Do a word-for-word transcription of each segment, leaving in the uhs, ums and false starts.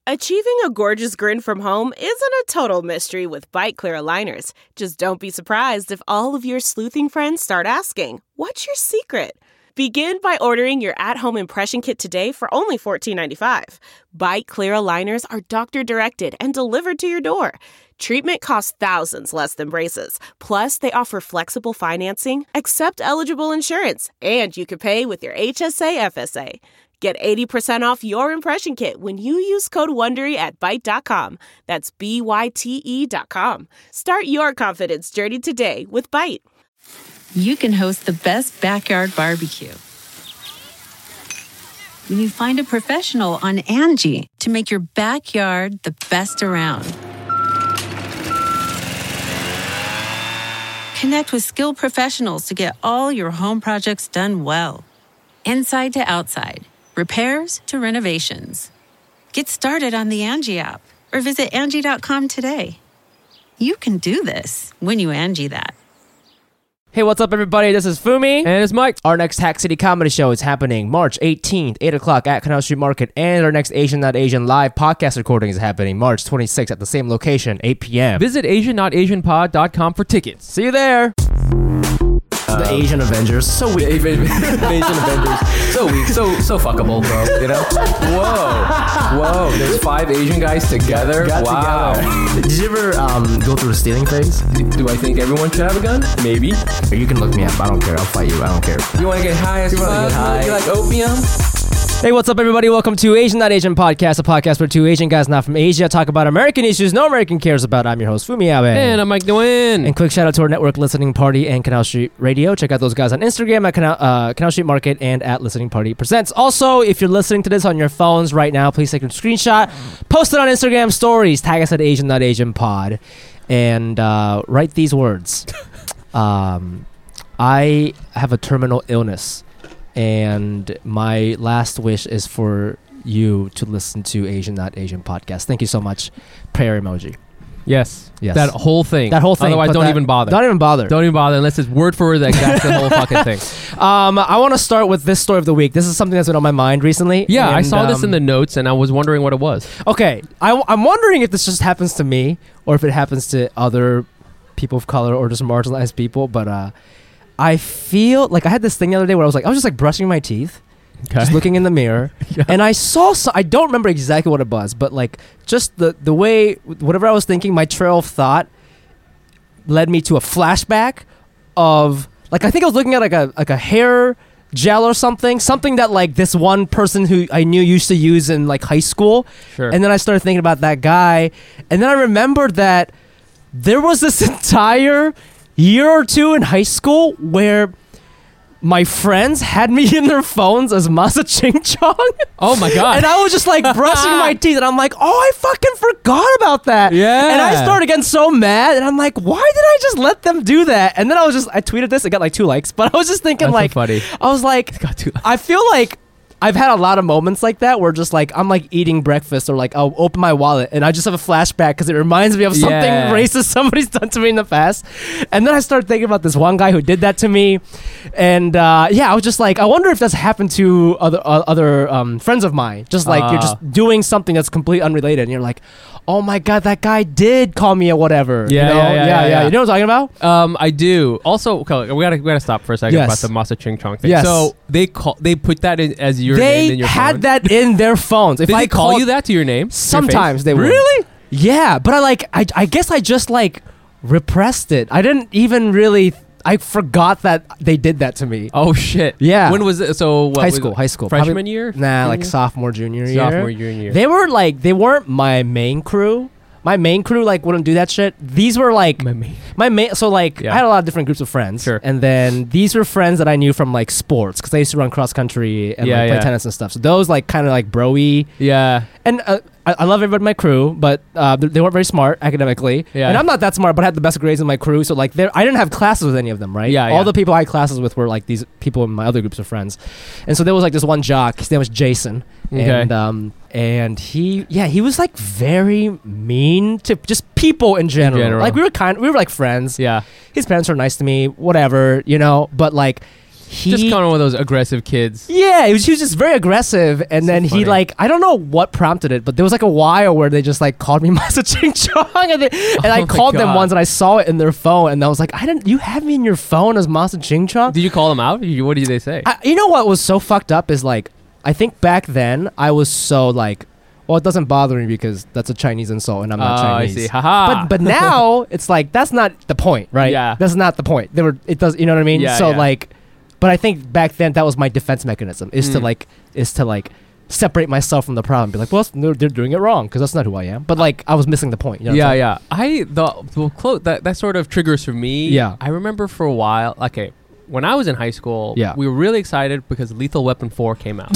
Achieving a gorgeous grin from home isn't a total mystery with Byte Clear aligners. Just don't be surprised if all of your sleuthing friends start asking, "What's your secret?" Begin by ordering your at-home impression kit today for only fourteen ninety-five. Byte Clear aligners are doctor-directed and delivered to your door. Treatment costs thousands less than braces. Plus, they offer flexible financing, accept eligible insurance, and you can pay with your H S A F S A. Get eighty percent off your impression kit when you use code WONDERY at byte dot com. That's B Y T E dot com. Start your confidence journey today with Byte. You can host the best backyard barbecue when you find a professional on Angie to make your backyard the best around. Connect with skilled professionals to get all your home projects done well. Inside to outside. Repairs to renovations. Get started on the Angie app or visit Angie dot com today. You can do this when you Angie that. Hey, what's up, everybody? This is Fumi. And it's Mike. Our next Hack City Comedy Show is happening March eighteenth, eight o'clock at Canal Street Market. And our next Asian Not Asian live podcast recording is happening March twenty-sixth at the same location, eight p.m. Visit asian not asian pod dot com for tickets. See you there. The um, Asian Avengers, so weak. Asian Avengers, so weak, so so fuckable, bro. You know? Whoa, whoa. There's five Asian guys together. Got wow. Together. Did you ever um, go through a stealing phase? Do I think everyone should have a gun? Maybe. You can look me up. I don't care. I'll fight you. I don't care. You want to get high as fuck? You like opium? Hey, what's up, everybody? Welcome to Asian Not Asian Podcast, a podcast where two Asian guys not from Asia talk about American issues no American cares about. I'm your host, Fumi Abe. And I'm Mike Nguyen. And quick shout out to our network Listening Party and Canal Street Radio. Check out those guys on Instagram at Canal, uh, Canal Street Market and at Listening Party Presents. Also, if you're listening to this on your phones right now, please take a screenshot, post it on Instagram stories, tag us at Asian Not Asian Pod, and uh, write these words. um, I have a terminal illness. And my last wish is for you to listen to Asian Not Asian podcast. Thank you so much. Prayer emoji. Yes. Yes. That whole thing. That whole thing. Otherwise, don't that, even bother. Don't even bother. Don't even bother unless it's word for word the exact the whole fucking thing. Um, I want to start with this story of the week. This is something that's been on my mind recently. Yeah, and, I saw um, this in the notes and I was wondering what it was. Okay. I, I'm wondering if this just happens to me or if it happens to other people of color or just marginalized people. But uh, I feel like I had this thing the other day where I was like, I was just like brushing my teeth. Okay. Just looking in the mirror, yeah. And I saw. So, I don't remember exactly what it was, but like just the the way whatever I was thinking, my trail of thought led me to a flashback of like I think I was looking at like a like a hair gel or something, something that like this one person who I knew used to use in like high school. Sure. And then I started thinking about that guy, and then I remembered that there was this entire year or two in high school where my friends had me in their phones as Masa Ching Chong. Oh my god! And I was just like brushing my teeth, and I'm like, "Oh, I fucking forgot about that." Yeah. And I started getting so mad, and I'm like, "Why did I just let them do that?" And then I was just, I tweeted this, it got like two likes, but I was just thinking, That's like, so funny. I was like, got two likes. I feel like I've had a lot of moments like that where just like I'm like eating breakfast or like I'll open my wallet and I just have a flashback because it reminds me of something Yeah. racist somebody's done to me in the past. And then I started thinking about this one guy who did that to me, and uh, yeah, I was just like, I wonder if that's happened to other uh, other um, friends of mine. Just like Uh. you're just doing something that's completely unrelated, and you're like, oh my god, that guy did call me a whatever. Yeah, you know? yeah, yeah, yeah, yeah. You know what I'm talking about? Um, I do. Also, okay, we gotta we gotta stop for a second Yes. about the Masa Ching Chong thing. Yes. So they call they put that in as your They name in your had phone? that in their phones. If Did I they call called- you that to your name? To your Sometimes face? they would. Really? Yeah, but I like I I guess I just like repressed it. I didn't even really I forgot that they did that to me. Oh shit. Yeah. When was it? So what high was school, it? high school. Freshman Probably- year? Nah, like Junior? sophomore, junior year. Sophomore, junior year. They were like they weren't my main crew. My main crew like wouldn't do that shit. These were like My main- my main. So like Yeah. I had a lot of different groups of friends. Sure. And then these were friends that I knew from like sports because I used to run cross country and Yeah, like, play yeah. tennis and stuff. So those like kind of like bro-y. Yeah. And uh, I, I love everybody in my crew, but uh, they, they weren't very smart academically. Yeah. And I'm not that smart, but I had the best grades in my crew. So like, there, I didn't have classes with any of them, right? Yeah, All yeah. the people I had classes with were like these people in my other groups of friends. And so there was like this one jock. His name was Jason. Okay. And um, and he, yeah, he was like very mean to just people in general. general. Like we were kind, we were like friends. Yeah. His parents were nice to me, whatever, you know. But like, he just kind of one of those aggressive kids. Yeah, he was, he was just very aggressive, and So then funny. he like I don't know what prompted it, but there was like a while where they just like called me Masa Ching Chong, and, they, and Oh I my called them God. once, and I saw it in their phone, and I was like, I didn't. You have me in your phone as Masa Ching Chong? Did you call them out? You- What did they say? I, you know what was so fucked up is like I think back then I was so like, well, it doesn't bother me because that's a Chinese insult, and I'm not Oh, Chinese. I see. Haha. But but now it's like that's not the point, right? Yeah. That's not the point. They were it does you know what I mean? Yeah, so yeah. like but I think back then that was my defense mechanism is to Mm. like is to like separate myself from the problem. Be like, well, they're, they're doing it wrong because that's not who I am. But like I was missing the point. You know what I'm yeah, saying? yeah. I the the quote that that sort of triggers for me. Yeah. I remember for a while. Okay, when I was in high school, Yeah. we were really excited because Lethal Weapon four came out.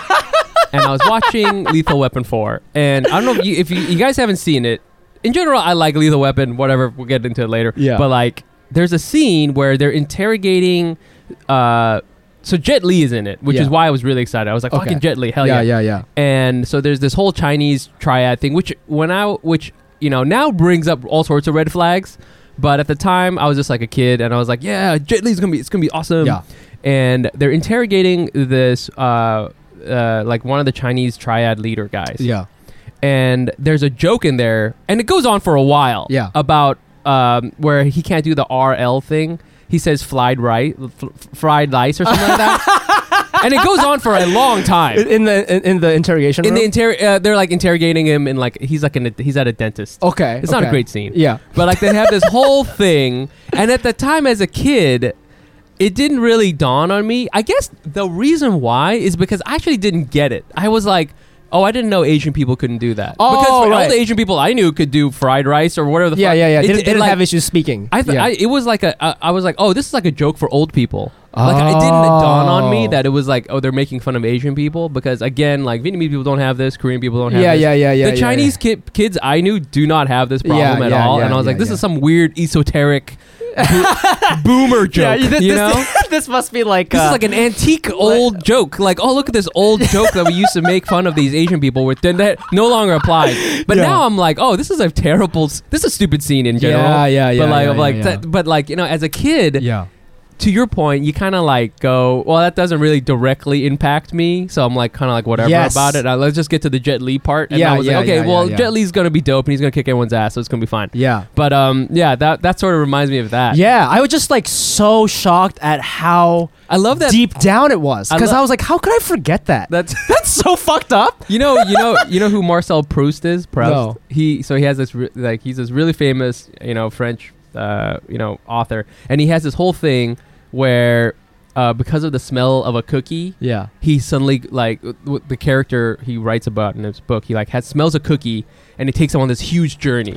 And I was watching Lethal Weapon four, and I don't know if you, if you, you guys haven't seen it. In general, I like Lethal Weapon. Whatever, we'll get into it later. Yeah. But like, there's a scene where they're interrogating. Uh, so Jet Li is in it, which Yeah. is why I was really excited. I was like, Okay. "Fucking Jet Li, hell yeah, yeah!" yeah, yeah. And so there's this whole Chinese triad thing, which when I which you know now brings up all sorts of red flags. But at the time, I was just like a kid, and I was like, "Yeah, Jet Li's gonna be it's gonna be awesome." Yeah. And they're interrogating this. Uh, Uh, like one of the Chinese triad leader guys. Yeah. And there's a joke in there, and it goes on for a while. Yeah. About um, where he can't do the R L thing. He says fried rice, f- fried rice or something like that. And it goes on for a long time. In the in, in the interrogation In room? the inter- uh, they're like interrogating him, and like he's like in a, he's at a dentist. Okay. It's not a okay. great scene. Yeah. But like they have this whole thing, and at the time as a kid, it didn't really dawn on me. I guess the reason why is because I actually didn't get it. I was like, oh, I didn't know Asian people couldn't do that. Oh, because for all right. the Asian people I knew could do fried rice or whatever the Yeah, fuck. yeah, yeah. It, Didn't, it, didn't like, have issues speaking. I, th- yeah. I it was like a I, I was like, oh, this is like a joke for old people. Like it didn't dawn on me Oh. that it was like, oh, they're making fun of Asian people because again, like Vietnamese people don't have this, Korean people don't have Yeah, this. yeah, yeah, yeah, The yeah, Chinese yeah. Kid, kids I knew do not have this problem Yeah, at yeah, all, yeah, and I was like, yeah, this yeah. is some weird esoteric bo- boomer joke. Yeah, you this, know, this must be like this uh, is like an antique old joke. Like, oh, look at this old joke that we used to make fun of these Asian people with. Then that no longer applies. But Yeah. now I'm like, oh, this is a terrible. s- This is a stupid scene in general. Yeah, yeah, yeah, But like, yeah, I'm like, yeah, that- yeah. but like, you know, as a kid, yeah. to your point, you kind of like go, well, that doesn't really directly impact me. So I'm like, kind of like whatever Yes. about it. Uh, let's just get to the Jet Li part. And Yeah, I was yeah, like, okay, yeah, well, yeah, yeah. Jet Li's gonna be dope and he's gonna kick everyone's ass, so it's gonna be fine. Yeah. But um, yeah, that that sort of reminds me of that. Yeah, I was just like so shocked at how I love that. deep down it was I because I, lo- was like, how could I forget that? That's That's so fucked up. you know, you know, you know who Marcel Proust is. Proust. No. He so he has this re- like he's this really famous, you know, French, uh, you know, author, and he has this whole thing where, uh, because of the smell of a cookie, Yeah. he suddenly like w- w- the character he writes about in his book, he like has smells a cookie, and it takes him on this huge journey.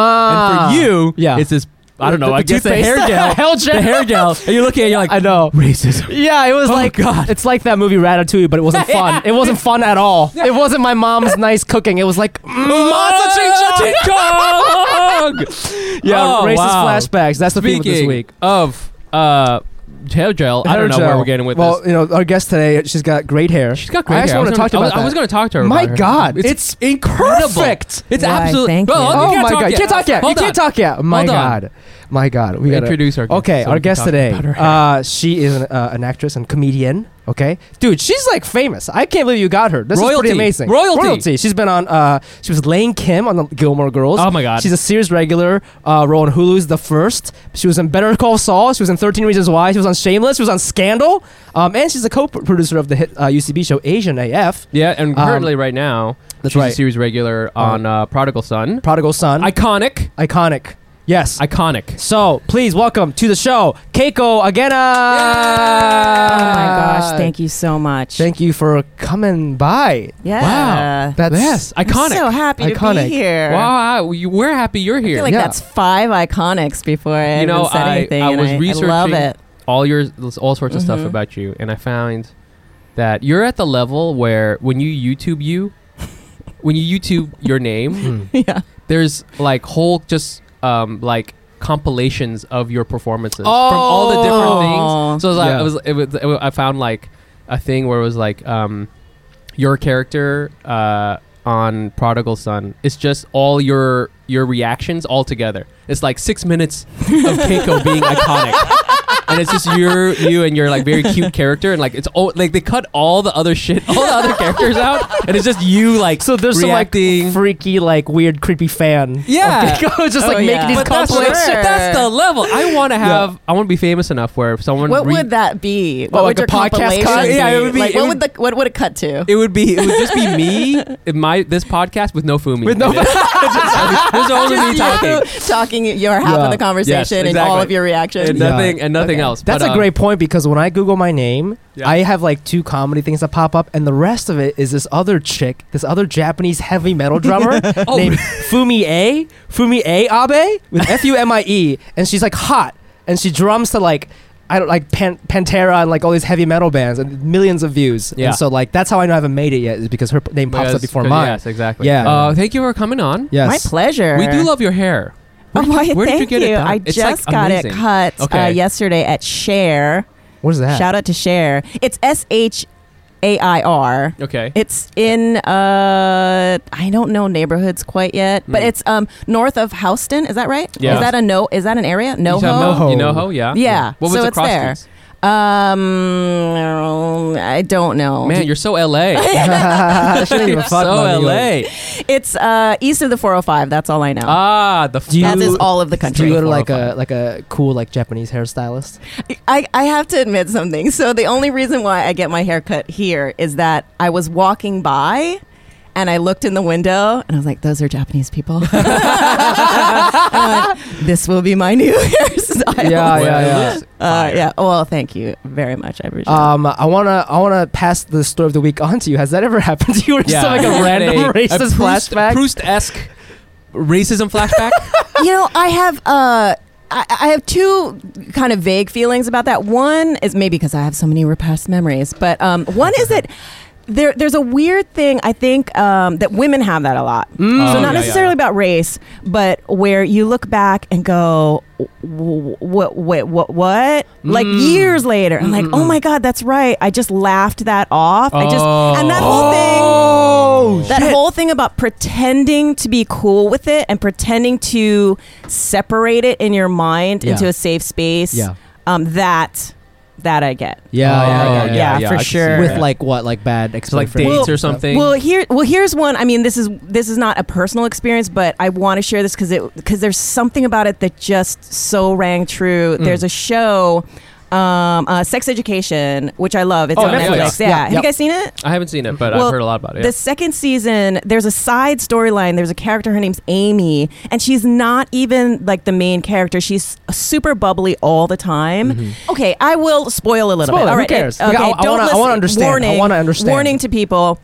Ah. and for you, yeah. it's this. I don't know. The- I the guess the toothpaste. hair gel, Hair gel. the hair gel, and you're looking at it, you're like, I know. racism. Yeah, it was Oh, like God. it's like that movie Ratatouille, but it wasn't fun. It wasn't fun at all. It wasn't my mom's nice cooking. It was like Masa Ching Chong. Yeah, Oh, racist wow. flashbacks. That's the theme of this Speaking week. of uh, hair gel, I Hair don't know gel. where we're getting with well, this. you know, our guest today, she's got great hair. She's got great I actually hair. want to was talk to gonna- you about I was, I was that. going to talk to her. My about her. God, it's, it's incredible. perfect. It's Why, absolutely. thank Well, you. you Oh can't my talk God, you yet. can't talk yet. Hold You on. can't talk yet. My Hold on. God, my God. We gotta Introduce our guest. Okay, so our we can guest talk today, about her hair. uh, she is an, uh, an actress and comedian. Okay, dude, she's like famous. I can't believe you got her. This is Royalty. pretty amazing. Royalty. Royalty. She's been on. Uh, she was Lane Kim on the Gilmore Girls. Oh my God. She's a series regular. Uh, role on Hulu's The First. She was in Better Call Saul. She was in thirteen Reasons Why. She was on Shameless. She was on Scandal. Um, and she's a co-producer of the hit uh, U C B show Asian A F. Yeah, and Um, currently right now, that's she's right. a series regular on uh, Prodigal Son. Prodigal Son. Iconic. Iconic. Yes. Iconic. So please welcome to the show, Keiko Agena. Oh my gosh, thank you so much. Thank you for coming by. yeah. Wow. That's Yes, I'm iconic. so happy Iconic. to be here. Wow, you, we're happy you're I here. feel like Yeah. that's five iconics before I You know, even said I- anything. I and was I, researching- I love it. all your all sorts of stuff Mhm. about you, and I found that you're at the level where when you YouTube you, when you YouTube your name, Yeah. there's like whole just um like compilations of your performances from all the different Oh. things. So it was like, Yeah. it was, it was, it was I found like a thing where it was like um your character uh on Prodigal Son. It's just all your your reactions all together. It's like six minutes of Keiko being iconic. and it's just your you and your like very cute character, and like it's all like they cut all the other shit, all the other characters out, and it's just you like So there's reacting. some like freaky, like weird, creepy fan. Yeah. of Pico, just Oh, like yeah. making these but that's, compliments. Sure. that's the level. I want to have. I want to be famous enough where if someone. What re- would that be? What Oh, would like your a podcast compilation cut? be? Yeah, it would be- Like, it what would- would the what would it cut to? It would be. It would just be me in my this podcast with no Fumi. With no- in it. There's only me talking. You talking your half Yeah. of the conversation Yes, and exactly. all of your reactions. And nothing and nothing Okay. else. That's But, a um, great point because when I Google my name, Yeah. I have like two comedy things that pop up, and the rest of it is this other chick, this other Japanese heavy metal drummer Oh. named Fumi A, Fumi A Abe with F U M I E, and she's like hot, and she drums to like. I don't like Pan- Pantera and like all these heavy metal bands and millions of views. Yeah. And so like that's how I know I haven't made it yet is because her p- name pops up because- before because- mine. Yes, exactly. Yeah. Uh, thank you for coming on. Yes. My pleasure. We do love your hair. Oh, Where did why, you- where did you thank get it done? I It's, just like, got amazing. it cut uh, Okay. yesterday at Share. What is that? Shout out to Share. It's S H A I R. Okay. It's in uh I don't know neighborhoods quite yet, but Mm. it's um north of Houston. Is that right? Yeah. Is that a no? Is that an area? No. You said NoHo. You know ho? Yeah. Yeah, What was so the it's cross there. streets? Um, I don't know. Man, you're so L A. I shouldn't give You're a fuck so about New L York. A. It's uh east of the four oh five. That's all I know. Ah, the. Do you- That is all of the Do country. you go to like four oh a five. like a cool like Japanese hairstylist? I, I have to admit something. So the only reason why I get my hair cut here is that I was walking by and I looked in the window and I was like, those are Japanese people. I'm like, this will be my new hairstyle. Yeah, Well, yeah, it yeah. looks Uh, fire. yeah. Well, thank you very much. I appreciate it. Um, I wanna, I wanna pass the story of the week on to you. Has that ever happened to you? Or just Yeah. like a Had random a racist Proust, flashback? Proust-esque racism flashback. You know, I have uh I, I have two kind of vague feelings about that. One is maybe because I have so many repressed memories, but um, one is that there there's a weird thing I think um, that women have that a lot. Mm. So Oh, not yeah, necessarily yeah. about race, but where you look back and go, what, what, what, what? Like Mm. years later, I'm like, oh my god, that's right. I just laughed that off. I just and that whole thing. Oh, That shit. whole thing about pretending to be cool with it and pretending to separate it in your mind Yeah. into a safe space. Yeah. Um, that that I get. Yeah, Oh, yeah, yeah, yeah, yeah. yeah, for I can see sure. that. With like what, like bad So like ex-boyfriends dates and or stuff? something. Well, here, well, here's one. I mean, this is this is not a personal experience, but I want to share this because it because there's something about it that just so rang true. Mm. There's a show, um, uh, Sex Education, which I love. It's Oh, on Netflix. Netflix. Yeah, Yeah, have yeah. you guys seen it? I haven't seen it, but Well, I've heard a lot about it. The second season, there's a side storyline. There's a character. Her name's Amy, and she's not even like the main character. She's super bubbly all the time. Okay, I will spoil a little Spoil bit. it, All who right, cares? uh, Okay, I- I don't wanna- I listen. wanna understand. I Warning, wanna understand. Warning to people.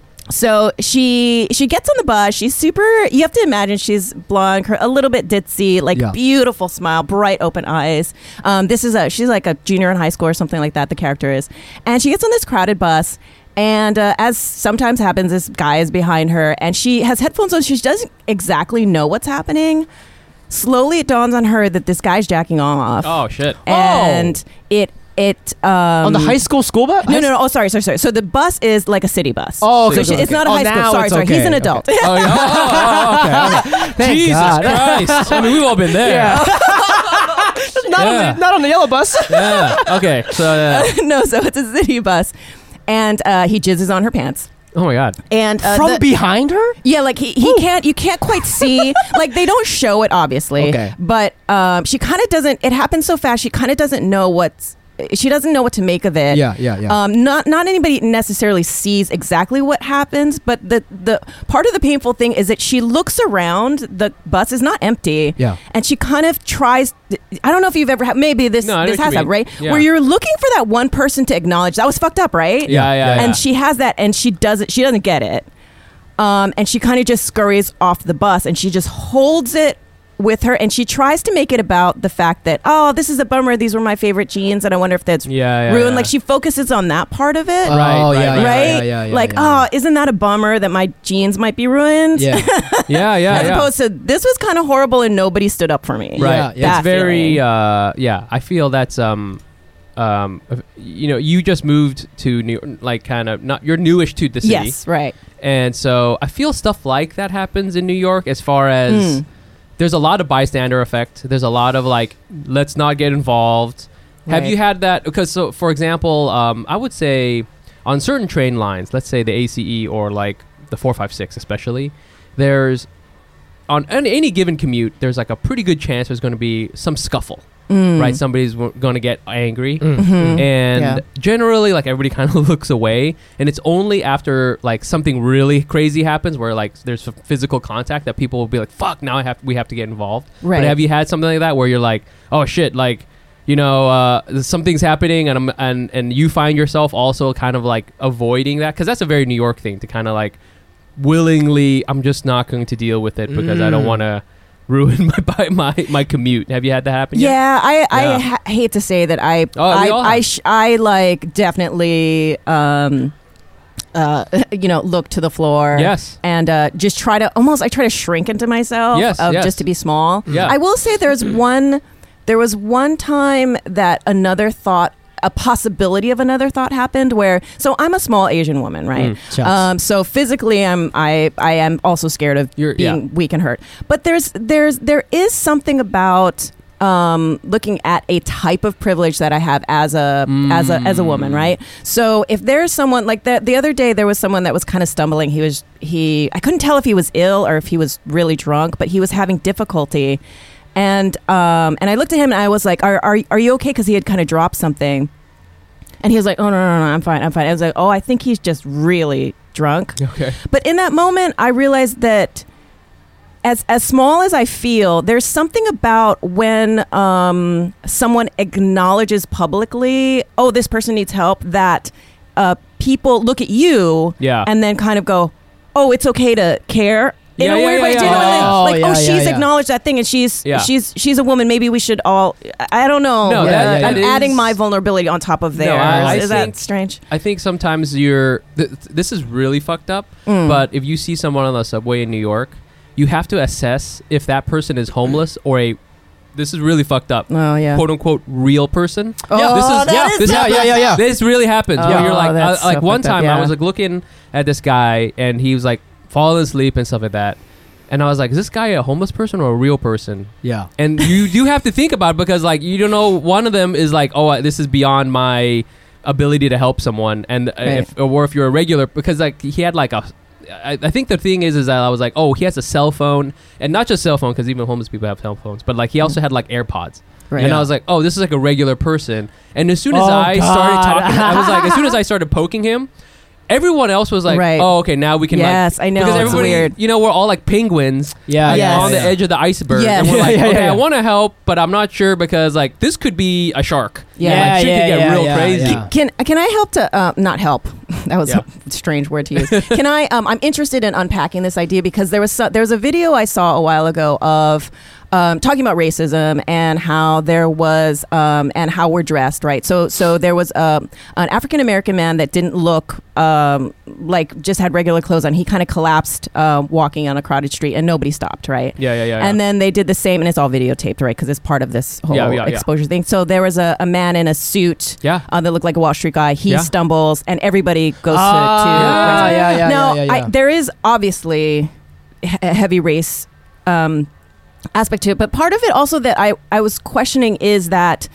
So she she gets on the bus. She's super. You have to imagine she's blonde, cur- a little bit ditzy, like Yeah. beautiful smile, bright open eyes. Um, this is a she's like a junior in high school or something like that. The character is, and she gets on this crowded bus. And uh, as sometimes happens, this guy is behind her, and she has headphones on. She doesn't exactly know what's happening. Slowly, it dawns on her that this guy's jacking off, oh shit. and it it um, On the high school school bus? No, no, no. Oh, sorry, sorry, sorry. So the bus is like a city bus. Oh, okay, so she, okay, it's not a okay. high Oh, school. now Sorry, it's sorry. He's okay, an okay. adult. Oh, yeah. oh, oh, okay. okay. Thank Jesus God. Christ. I mean, we've all been there. not, Yeah. on the, not on the yellow bus. Yeah. Okay. So. Uh, No, so it's a city bus, and uh, he jizzes on her pants. oh my God. And uh, From the- behind her? yeah, like he, he can't you can't quite see like they don't show it obviously. Okay. But um, she kind of doesn't. It happens so fast. She kind of doesn't know what's. She doesn't know what to make of it. Yeah, yeah, yeah. Um, not not anybody necessarily sees exactly what happens, but the the part of the painful thing is that she looks around. The bus is not empty. Yeah. And she kind of tries. I don't know if you've ever had. Maybe this No, I know this what has you happened, mean. right? Yeah. Where you're looking for that one person to acknowledge that was fucked up, right? Yeah, yeah, yeah. And she has that, and she doesn't. She doesn't get it. Um, and she kind of just scurries off the bus, and she just holds it with her, and she tries to make it about the fact that, oh, this is a bummer. These were my favorite jeans, and I wonder if that's Yeah, yeah, ruined. yeah. Like she focuses on that part of it, Oh, Right, yeah, right, yeah, right. right? Yeah, yeah, yeah, like, yeah. oh, isn't that a bummer that my jeans might be ruined? Yeah. Yeah, yeah, As yeah. opposed to this was kind of horrible, and nobody stood up for me. Right. Yeah, yeah. That It's very. feeling. Uh, yeah. I feel that's um, um, you know, you just moved to New, like, kind of not. You're newish to the city. Yes, right. And so I feel stuff like that happens in New York as far as Mm. there's a lot of bystander effect. There's a lot of like, let's not get involved. Have Right. you had that? Because so, for example, um, I would say on certain train lines, let's say the A C E or like the four five six especially, there's on, on any given commute, there's like a pretty good chance there's going to be some scuffle, Mm. right? Somebody's w- going to get angry. Mm. Mhm. And Yeah. generally, like everybody kind of looks away, and it's only after like something really crazy happens, where like there's f- physical contact, that people will be like, "Fuck! Now I have we have to get involved." Right. But have you had something like that where you're like, "Oh shit!" Like, you know, uh, something's happening, and I'm, and and you find yourself also kind of like avoiding that, because that's a very New York thing to kind of like willingly. I'm just not going to deal with it because I don't Mm. want to ruin my my my commute. Have you had that happen yet? Yeah, I, I Yeah. ha- hate to say that I Oh, we I all I, have. sh- I like definitely um uh you know look to the floor. Yes. And uh, just try to almost I try to shrink into myself Yes, of yes. just to be small. Yeah. I will say there's one there was one time that another thought a possibility of another thought happened where so I'm a small Asian woman, right? Mm. Shucks. Um, so physically, I'm I I am also scared of You're- being yeah. weak and hurt. But there's there's there is something about um, looking at a type of privilege that I have as a as a as a woman, Mm. right? So if there's someone like that, the other day there was someone that was kind of stumbling. He was he I couldn't tell if he was ill or if he was really drunk, but he was having difficulty. And um, and I looked at him and I was like, "Are are are you okay?" Because he had kind of dropped something, and he was like, "Oh no no no, I'm fine, I'm fine." I was like, "Oh, I think he's just really drunk." Okay. But in that moment, I realized that as as small as I feel, there's something about when um, someone acknowledges publicly, "Oh, this person needs help," that uh, people look at you Yeah. and then kind of go, "Oh, it's okay to care." In Yeah, a yeah, weird yeah, way, yeah, do you know what I mean? yeah. Like, Oh, oh, yeah, she's yeah, yeah. acknowledged that thing, and she's Yeah. she's she's a woman. Maybe we should all. I I don't know. No, Uh, that- that I'm is- adding my vulnerability on top of No, theirs. I- I Is think- that strange? I think sometimes you're. Th- this is really fucked up. Mm. But if you see someone on the subway in New York, you have to assess if that person is homeless or a. This is really fucked up. Oh yeah. "Quote unquote" real person. Oh, this is that yeah. is This so happens. Yeah, yeah, yeah. This really happens. Oh, where you're like, that's uh, like so one fucked up, time I yeah. was like looking at this guy and he was like falling asleep and stuff like that, and I was like, is this guy a homeless person or a real person? Yeah. And you do have to think about it because like you don't know. One of them is like, oh, uh, this is beyond my ability to help someone, and uh, Right. if or if you're a regular, because like he had like a. I, I think the thing is, is that I was like, oh, he has a cell phone, and not just cell phone, because even homeless people have cell phones, but like he also had like AirPods, Right. and I was like, oh, this is like a regular person. And as soon as Oh, I started God. talking, I was like, as soon as I started poking him, everyone else was like, Right. oh, okay, now we can Yes, like, I know, because it's everybody, weird. you know, we're all like penguins Yeah. Yes. yeah, on the yeah. edge of the iceberg, Yes. and we're like, Yeah, yeah, okay, yeah. I want to help, but I'm not sure because like this could be a shark. Yeah. like, Yeah, shit yeah, could get yeah, real yeah, crazy. yeah. Can can I help to uh, not help? That was Yeah. a strange word to use. Can I? Um, I'm interested in unpacking this idea because there was so, there was a video I saw a while ago of um, talking about racism and how there was um, and how we're dressed, right? So so there was um, an African American man that didn't look um, like just had regular clothes on. He kind of collapsed uh, walking on a crowded street and nobody stopped, right? Yeah, yeah, yeah. And yeah. then they did the same, and it's all videotaped, right? Because it's part of this whole Yeah, yeah, yeah. exposure thing. So there was a, a man in a suit Yeah. uh, that looked like a Wall Street guy. He Yeah. stumbles, and everybody goes Ah, to. to yeah, yeah, yeah, now, yeah, yeah, yeah. I, there is obviously he- a heavy race um, aspect to it, but part of it also that I, I was questioning is that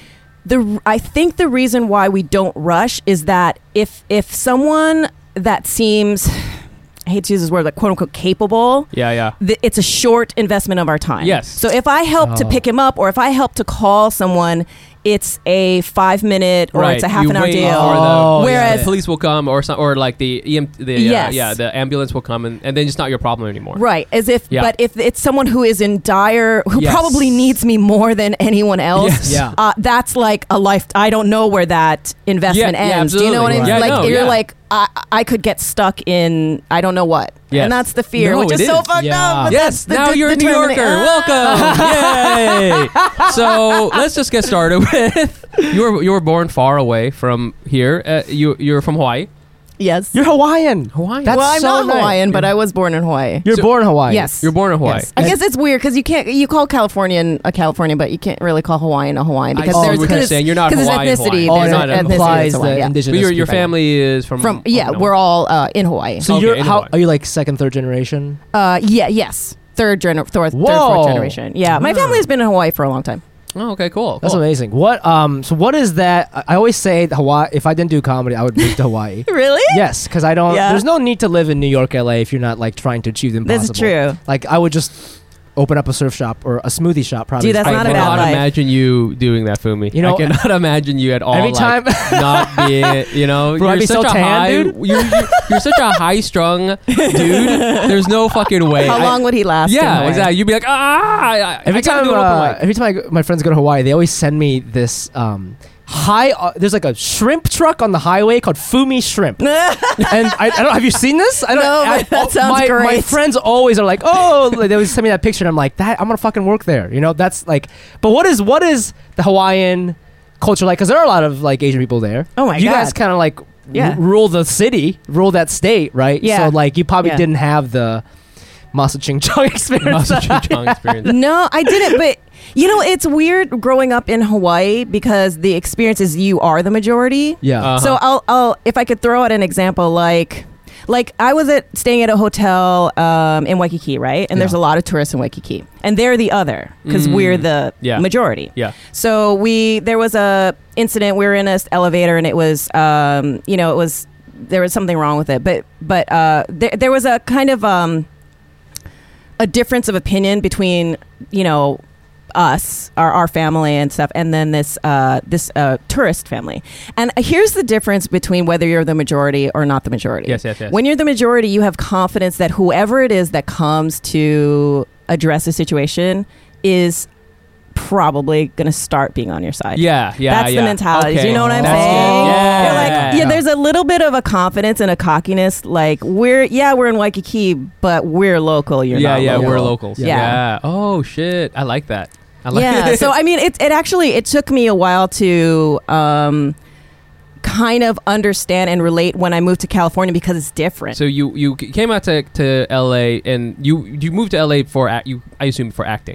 the I think the reason why we don't rush is that if if someone that seems I hate to use this word, like quote unquote capable, yeah, yeah. th- it's a short investment of our time. Yes. So if I help to Oh. pick him up, or if I help to call someone, it's a five minute or Right. it's a half You an hour wait deal. for the- Oh, Whereas- the police will come, or some, or like the E M, the uh, Yes. yeah, the ambulance will come, and, and then it's not your problem anymore. Right, as if, Yeah. but if it's someone who is in dire, who Yes. probably needs me more than anyone else, Yes. Yeah. uh, that's like a life. I don't know where that investment Yeah, yeah, ends. Do you know what I mean? absolutely. Yeah, like no, you're yeah. like, I, I could get stuck in I don't know what, Yes. and that's the fear, No, which is it so is. fucked Yeah. up. But Yes, that's the now de- you're a New determining- Yorker. Welcome. Yay. So let's just get started with you were you were born far away from here. Uh, you you're from Hawaii. Yes. You're Hawaiian. Hawaii. That's well, I'm so not nice. Hawaiian, but I was born in Hawaii. You're So- born Hawaiian. Yes. You're born in Hawaii. Yes. I guess it's weird because you can't you call Californian a Californian, but you can't really call Hawaiian a Hawaiian because I see there's what you're because saying. You're not because Hawaiian, there's ethnicity. Hawaiian. Oh, You're There's not it a- ethnicity implies that's Hawaiian, the yeah. indigenous But your your people. family is from From yeah, Okinawa. we're all uh, in Hawaii. So Okay, you're in how Hawaii. are you like second, third generation? Uh, yeah, yes, third gener- third, third, Whoa. fourth generation. Yeah, my Wow. family has been in Hawaii for a long time. Oh, okay, cool. That's cool. amazing. What um so what is that? I I always say that Hawaii, if I didn't do comedy, I would move to Hawaii. Really? Yes, because I don't Yeah. there's no need to live in New York, L A if you're not like trying to achieve the impossible. That's true. Like I would just open up a surf shop or a smoothie shop probably. Dude, that's I not a bad cannot life. imagine you doing that, Fumi. You know, I cannot imagine you at all. every like, time- not being, you know, Bro, I'd you're be such so a tan, high, dude. You, you, you're such a high-strung dude. There's no fucking way. How I- long would he last? in Yeah, Hawaii? exactly. You'd be like, ah. I, Every I gotta time, do an open uh, mic. every time I go, my friends go to Hawaii, they always send me this um, high. Uh, there's like a shrimp truck on the highway called Fumi Shrimp, and I, I don't. Have you seen this? I don't. No, I, but that sounds my, My great. friends always are like, oh, like, they always send me that picture, and I'm like, that I'm gonna fucking work there. You know, that's like. But what is what is the Hawaiian culture like? Because there are a lot of like Asian people there. Oh my you God. guys kind of like Yeah. r- rule the city, rule that state, right? Yeah. So like you probably Yeah. didn't have the Masa Ching Chong experience. Masa Ching Chong experience. No, I didn't. But you know, it's weird growing up in Hawaii because the experience is you are the majority. Yeah. Uh-huh. So I'll, I'll, if I could throw out an example, like, like I was at staying at a hotel um, in Waikiki, right? And there's Yeah. a lot of tourists in Waikiki, and they're the other because Mm. we're the Yeah. majority. Yeah. So we there was a incident. We were in an elevator, and it was, um, you know, it was there was something wrong with it, but but uh, there there was a kind of um, a difference of opinion between, you know, us, our, our family and stuff, and then this uh, this uh, tourist family. And here's the difference between whether you're the majority or not the majority. Yes, yes, yes. When you're the majority, you have confidence that whoever it is that comes to address a situation is probably going to start being on your side. Yeah, yeah, That's yeah. the mentality. Okay. Do you know what I'm That's saying? good. Yeah, You're like, yeah, yeah, yeah. there's a little bit of a confidence and a cockiness. Like, we're, yeah, we're in Waikiki, but we're local. You're yeah, not yeah, local. we're locals. Yeah. Yeah. Oh shit, I like that. I like Yeah. it. So, I mean, it, it actually, it took me a while to um, kind of understand and relate when I moved to California because it's different. So you you came out to, to L A and you you moved to L A for act, you I assume for acting.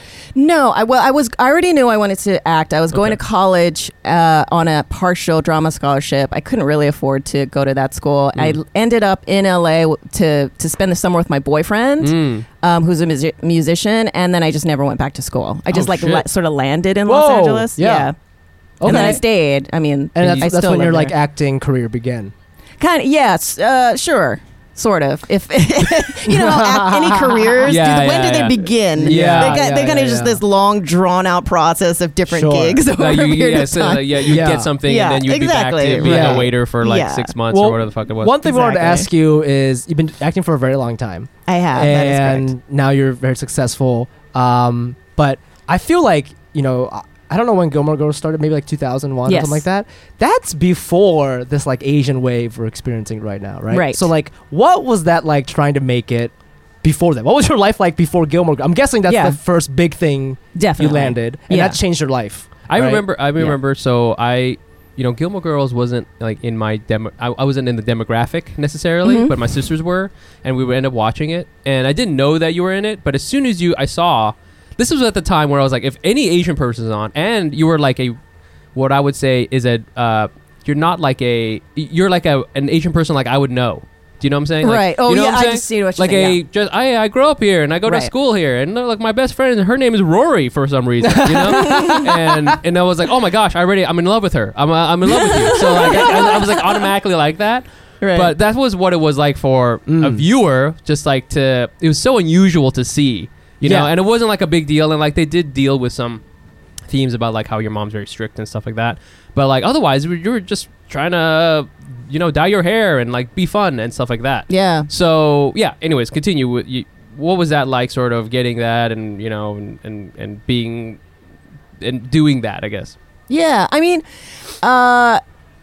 No, I well, I was I already knew I wanted to act. I was going Okay. to college uh, on a partial drama scholarship. I couldn't really afford to go to that school. I Mm. ended up in L A w- to to spend the summer with my boyfriend, Mm. um, who's a musi- musician, and then I just never went back to school. I just Oh, like shit. la- sort of landed in Los Whoa, Angeles. yeah. And then I Okay. stayed. I mean, And I that's, that's still when live your like there. acting career began. Kind of, yes, uh, sure. Sort of. If you know, how act, any careers, Yeah, do, when yeah, do yeah. they begin? Yeah, they, yeah, they kind yeah, of just yeah. this long, drawn out process of different Sure. gigs over Like a you, period yeah, of so, time. like, yeah, you'd Yeah. get something Yeah, and then you'd be exactly, back to being right. a waiter for like Yeah. six months Well, or whatever the fuck it was. One thing we wanted to Exactly. ask you is you've been acting for a very long time, I have. that is correct. and now you're very successful. Um, but I feel like you know. I- I don't know when Gilmore Girls started, maybe like two thousand one or Yes. something like that. That's before this like Asian wave we're experiencing right now, right? Right. So like, what was that like trying to make it before that? What was your life like before Gilmore Girls? I'm guessing that's Yeah. the first big thing Definitely. you landed, and Yeah. that changed your life. I right? remember. I remember. So I, you know, Gilmore Girls wasn't like in my demo. I, I wasn't in the demographic necessarily, Mhm. but my sisters were, and we would end up watching it. And I didn't know that you were in it, but as soon as you, I saw. This was at the time where I was like, if any Asian person is on, and you were like a, what I would say is a, uh, you're not like a, you're like a an Asian person like I would know. Do you know what I'm saying? Like, Right. Oh, you know yeah, what I'm I saying? just see what you're like saying, a just I I grew up here and I go to Right. school here and uh, like my best friend, her name is Rory for some reason, you know. and and I was like, oh my gosh, I already I'm in love with her. I'm uh, I'm in love with you. So like I, I was like automatically like that. Right. But that was what it was like for a Mm. viewer, just like to, it was so unusual to see, you know, Yeah. and it wasn't like a big deal. And like they did deal with some themes about like how your mom's very strict and stuff like that. But like otherwise, you were just trying to, you know, dye your hair and like be fun and stuff like that. Yeah. So yeah, anyways, continue with you. What was that like, sort of getting that and, you know, and, and, and being, and doing that, I guess. Yeah. I mean, uh,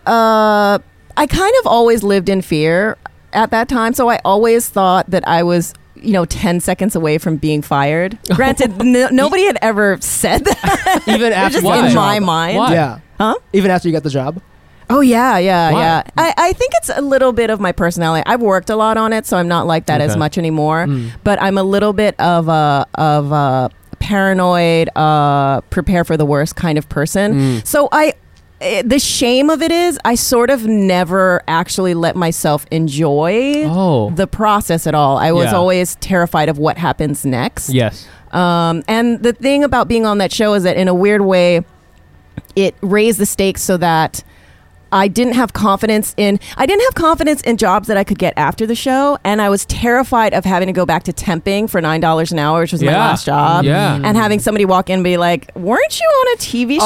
uh, I kind of always lived in fear at that time. So I always thought that I was, you know, ten seconds away from being fired. Granted, no, nobody had ever said that. Even after just you got in the my job. mind. Why? Yeah. Huh? Even after you got the job. Oh yeah, yeah, Why? yeah. I, I think it's a little bit of my personality. I've worked a lot on it, so I'm not like that as Okay. much anymore. Mm. But I'm a little bit of a of a paranoid, uh, prepare for the worst kind of person. Mm. So I it, the shame of it is I sort of never actually let myself enjoy Oh. the process at all. I was Yeah. always terrified of what happens next. Yes. Um, and the thing about being on that show is that in a weird way, it raised the stakes so that I didn't have confidence in I didn't have confidence in jobs that I could get after the show, and I was terrified of having to go back to temping for nine dollars an hour, which was my Yeah. last job. Yeah. And having somebody walk in and be like, "Weren't you on a T V show?"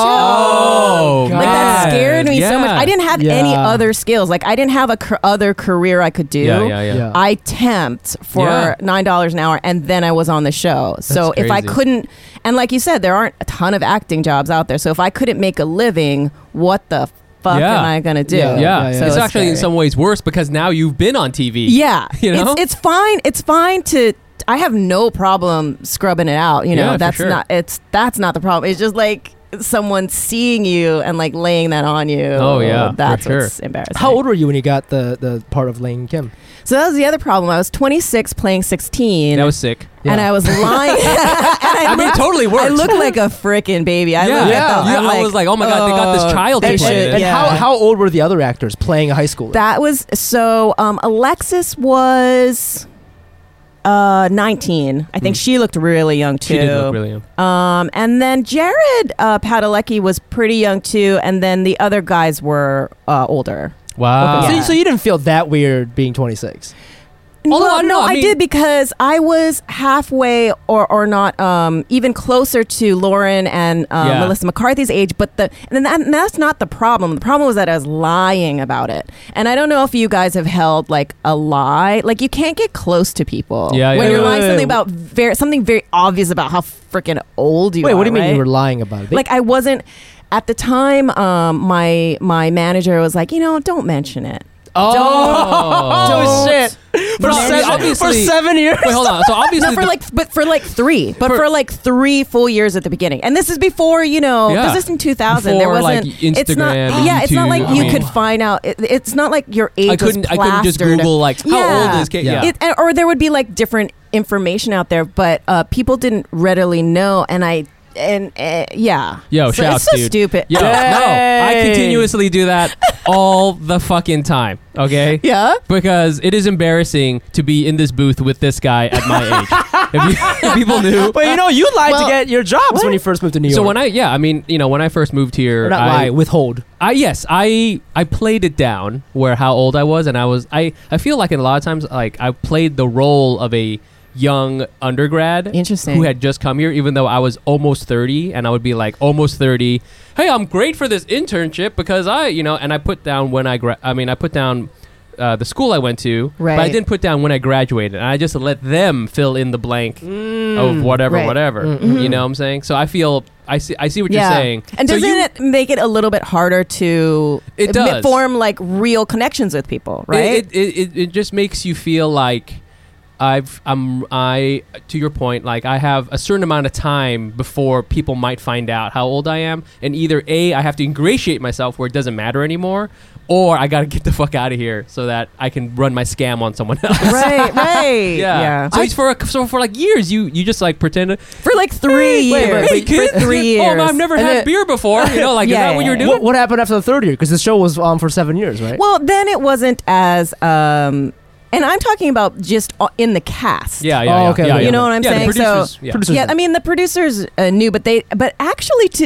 Oh, Like that man. scared me so much. Yeah. I didn't have Yeah. any other skills. Like I didn't have a ca- other career I could do. Yeah, yeah, yeah. Yeah. I temped for Yeah. nine dollars an hour, and then I was on the show. So if I crazy. couldn't, and like you said, there aren't a ton of acting jobs out there. So if I couldn't make a living, what the fuck Yeah. am I gonna do? Yeah. Yeah, yeah. it's So actually in scary. some ways worse because now you've been on T V. Yeah, You know? it's, it's fine. It's fine to. I have no problem scrubbing it out. You know, Yeah, for that's sure. not. It's that's not the problem. It's just like someone seeing you and like laying that on you. Oh, yeah, for that's sure. what's embarrassing. How old were you when you got the the part of Lane Kim? So that was the other problem. I was twenty-six playing sixteen. That was sick. And Yeah. I was lying. and I, I mean, it looked- totally works. I look like a freaking baby. I Yeah. look Yeah. At the, Yeah, I'm I was like, oh my God, they got this uh, child they to play should- it. And yeah. how how old were the other actors playing a high schooler? That was so. Um, Alexis was uh, nineteen. I think Mm. she looked really young too. She did look really young. Um, and then Jared uh, Padalecki was pretty young too, and then the other guys were uh, older. Wow. so, Yeah. you, so you didn't feel that weird being twenty-six? Although, Well, I don't no, know, I I, mean- did because I was halfway or or not um, even closer to Lauren and uh, Yeah. Melissa McCarthy's age. But the and, that, and that's not the problem. The problem was that I was lying about it. And I don't know if you guys have held like a lie. Like you can't get close to people Yeah, yeah, when yeah. you're Wait, lying wait, something wait. about very something very obvious about how freaking old you Wait, are. what do you mean right? you were lying about it? Like I wasn't at the time. Um, my my manager was like, you know, don't mention it. Oh, Don't- shit! For, But I mean, seven, for obviously- seven years. Wait, hold on. So obviously, No, for the- like, but for like three, but For- for, like three full years at the beginning, and this is before you know, Yeah. this is in two thousand. Before, there like, wasn't It's not, Instagram, yeah, it's not YouTube, like I you mean- could find out. It, it's not like your age. I couldn't. Was I couldn't just plastered. Google like how Yeah. old is Kate. Yeah. Yeah. It, and- or there would be like different information out there, but uh, people didn't readily know, and I and uh, yeah, Yo, so shouts, it's so dude. stupid. Yo, no, I Dang. continuously do that all the fucking time. Okay. Yeah. Because it is embarrassing to be in this booth with this guy at my age. if, you, if people knew. But you know, you lied Well, to get your jobs what? when you first moved to New York. So when I yeah, I mean, you know, when I first moved here, or not I, lie, withhold. I yes, I I played it down where how old I was, and I was I I feel like in a lot of times like I played the role of a young undergrad Interesting. who had just come here, even though I was almost thirty, and I would be like almost thirty. Hey, I'm great for this internship because I, you know, and I put down when I gra- I mean, I put down. Uh, the school I went to, but I Right. didn't put down when I graduated, and I just let them fill in the blank of whatever, Right. whatever. Mm-hmm. You know what I'm saying? So I feel I see I see what Yeah. you're saying. And so doesn't you, it make it a little bit harder to It m- does. form like real connections with people, right? It, it, it, it just makes you feel like I've I'm I to your point, like I have a certain amount of time before people might find out how old I am, and either A, I have to ingratiate myself where it doesn't matter anymore, or I gotta get the fuck out of here so that I can run my scam on someone else. right, right. Yeah. yeah. So it's for a, so for like years you you just like pretend to, For like three Hey, wait, years. hey kid, For three years. oh no, I've never And had then- beer before. You know, like Yeah, is that what yeah, you're yeah. doing? What, what happened after the third year? Because the show was on for seven years, right? Well, then it wasn't as um and I'm talking about just uh, in the cast. Yeah, yeah, Oh, yeah, okay, yeah, okay. yeah. You know what I'm Yeah, the saying? producers- So yeah. Producers yeah, I mean the producers uh, knew, but they but actually to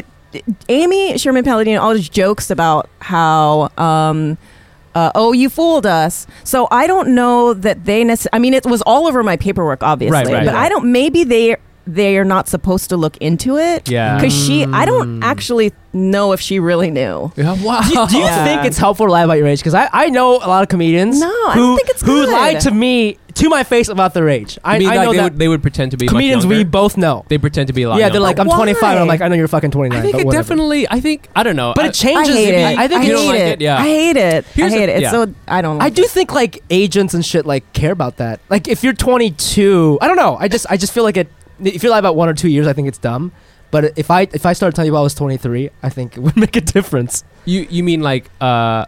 Amy Sherman Palladino always jokes about how um uh, oh, you fooled us. So I don't know that they necessarily. I mean, it was all over my paperwork, obviously, Right, right, but right. I don't. Maybe they they are not supposed to look into it. Yeah. because she. I don't actually know if she really knew. Yeah, wow. do you, do you Yeah. think it's helpful to lie about your age? Because I, I know a lot of comedians No, I who, don't think it's who good. lied to me to my face about their age. I, I mean, I like know they that would they would pretend to be comedians much we younger. both know. They pretend to be a lot Yeah, they're younger. like, I'm Why? twenty-five, and I'm like, I know you're fucking twenty-nine. I think but it whatever. definitely. I think I don't know. But I, it changes. I hate if you- it. I think I it you don't hate like it. it? Yeah. I hate it. Here's I the- hate it. It's yeah. so I don't. I Like do it. think like agents and shit like care about that. Like if you're twenty-two, I don't know. I just I just feel like it. If you lie about one or two years, I think it's dumb. But if I if I started telling you I was twenty-three, I think it would make a difference. You you mean like uh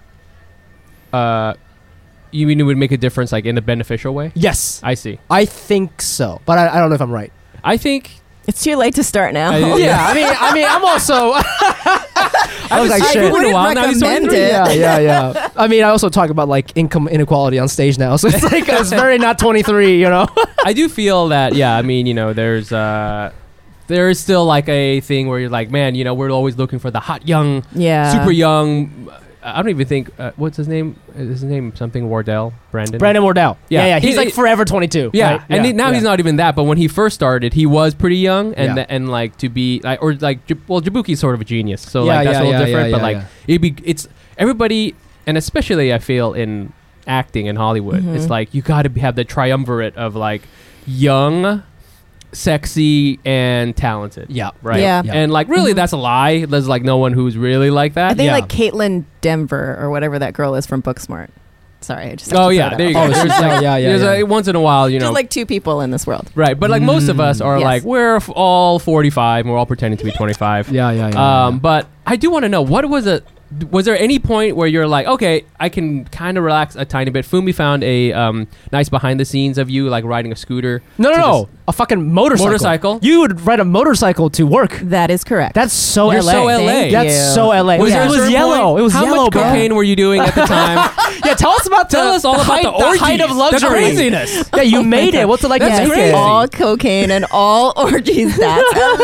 uh you mean it would make a difference like in a beneficial way? Yes, I see. I think so. But I, I don't know if I'm right. I think It's too late to start now. I- Yeah, I mean, I mean, I'm also, I was like, I shit. wouldn't Wow, now he's recommend twenty-three. it. Yeah, yeah, yeah. I mean, I also talk about like income inequality on stage now, so it's like it's very not twenty-three, you know. I do feel that, yeah, I mean, you know, there's uh there is still like a thing where you're like, man, you know, we're always looking for the hot young, Yeah. super young. I don't even think uh, what's his name? Is his name something Wardell? Brandon. Brandon Wardell. Yeah. Yeah, yeah. He's He- like he- forever twenty-two. Yeah, right? and he- now yeah. he's not even that. But when he first started, he was pretty young, and Yeah. th- and like to be like or like J- well, Jabuki's sort of a genius, so Yeah, like that's yeah, a little yeah, different. yeah, but yeah, like it'd be it's everybody, and especially I feel in acting in Hollywood, Mhm. it's like you got to have the triumvirate of like young, sexy, and talented. Yeah. Right. Yeah. Yeah. And like really, Mhm. that's a lie. There's like no one who's really like that. I think Yeah. like Caitlin Denver or whatever that girl is from Booksmart. Sorry, I just. Oh have to yeah, throw there you that go. out. Oh, There's, yeah, like, yeah, yeah, there's yeah. a, once in a while, you know, Just like two people in this world. right. But like most of us Mm. are Yes. like we're f- all forty-five, and we're all pretending to be twenty-five. Yeah, yeah, yeah. Um, but I do want to know, what was it? Was there any point where you're like, okay, I can kind of relax a tiny bit? Fumi found a um, nice behind the scenes of you like riding a scooter. no, no, to no. A fucking motorcycle. Motorcycle? You would ride a motorcycle to work. That is correct. That's so You're L A. so L A. Thank That's you. so L A. Was yeah. there a It was certain yellow. point- It was How yellow, much bro. cocaine were you doing at the time? Yeah, tell us about Tell the, us all the about height, the orgies, height of the luxury. craziness. Yeah, you made it. What's it like? That's to make crazy. it? all cocaine and all orgies. That's L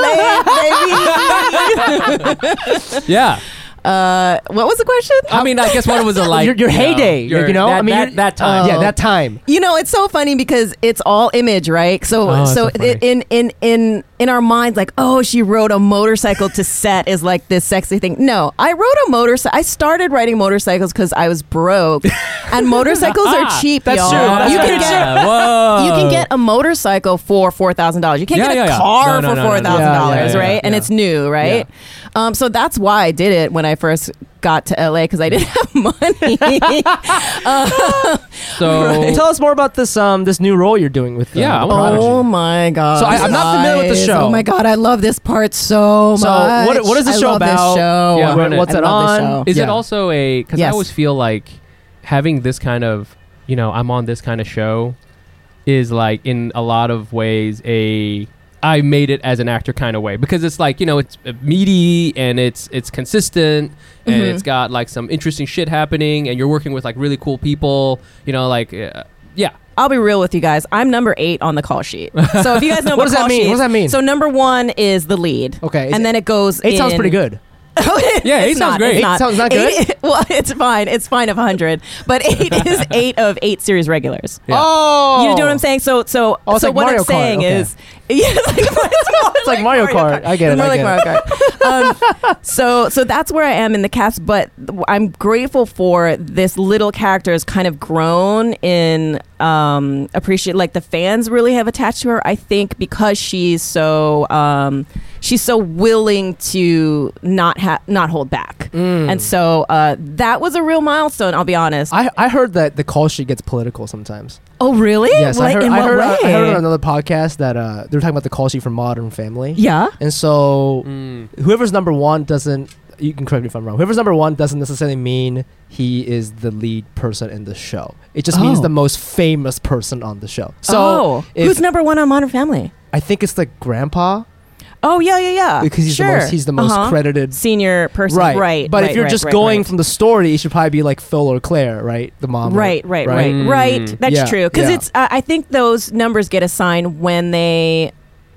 A, baby. Yeah. Uh, what was the question? I mean, I guess what was it like? your, your you know, heyday, your- you know. that, I mean, that, you're- that time. Yeah, that time. You know, it's so funny because it's all image, right? So, Oh, that's so so funny. in in in in our minds, like, oh, she rode a motorcycle to set is like this sexy thing. No, I rode a motorcycle. I started riding motorcycles because I was broke, and motorcycles are cheap. That's y'all. true. That's you very can true. get Whoa. you can get a motorcycle for four thousand dollars. You can't Yeah, get a yeah, yeah. car No, no, for no, no, four no. thousand Yeah, dollars, yeah, yeah, right? And yeah. it's new, right? Um, so that's why I did it when I first got to L A because I didn't have money. So Tell us more about this um this new role you're doing with uh, Yeah, I the wanna- Prodigy. Oh my god! So I- I'm not familiar with the guys. show. Oh my god, I love this part so So much. what- what is the I show love this about? show. Yeah, Where- run it. what's I it love this on? show. is Yeah. it also a? Because I Yes. always feel like having this kind of, you know, I'm on this kind of show, is like in a lot of ways a I made it as an actor kind of way, because it's like, you know, it's uh, meaty and it's it's consistent and Mhm. it's got like some interesting shit happening and you're working with like really cool people, you know, like uh, yeah. I'll be real with you guys. I'm number eight on the call sheet. So if you guys know What does that call mean? sheets- What does that mean? So number one is the lead. Okay, and then it goes. Eight sounds in- pretty good. Yeah, eight It's sounds not, great. It's Eight not. sounds not good? Eight- well, it's fine. It's fine of one hundred. But eight is eight of eight series regulars. Yeah. Oh, You know what I'm saying? So, so, Oh, it's so like what Mario I'm Kart, saying okay. is, yeah, it's like, It's like Mario Kart. I get It's it, more I like get Mario Kart. Um, so, so that's where I am in the cast. But I'm grateful for this little character has kind of grown in um, appreciate. Like the fans really have attached to her. I think because she's so um, she's so willing to not ha- not hold back, Mm. and so uh, that was a real milestone. I'll be honest. I I heard that the call sheet gets political sometimes. oh, really? Yes, I Like, heard. in I what heard, way? I heard on another podcast that uh, they were talking about the call sheet from Modern Family. Yeah. And so Mm. whoever's number one doesn't. You can correct me if I'm wrong. Whoever's number one doesn't necessarily mean he is the lead person in the show. It just means Oh. the most famous person on the show. So oh, if- who's number one on Modern Family? I think it's the grandpa Oh yeah, yeah, yeah. because he's sure. the most he's the most Uh-huh. credited. senior person. Right, right. But right, if you're right, just right, going right. from the story, it should probably be like Phil or Claire, right? The mom. or- Right, right, right, Mm. right. That's Yeah, true. Because yeah. it's. Uh, I think those numbers get assigned when they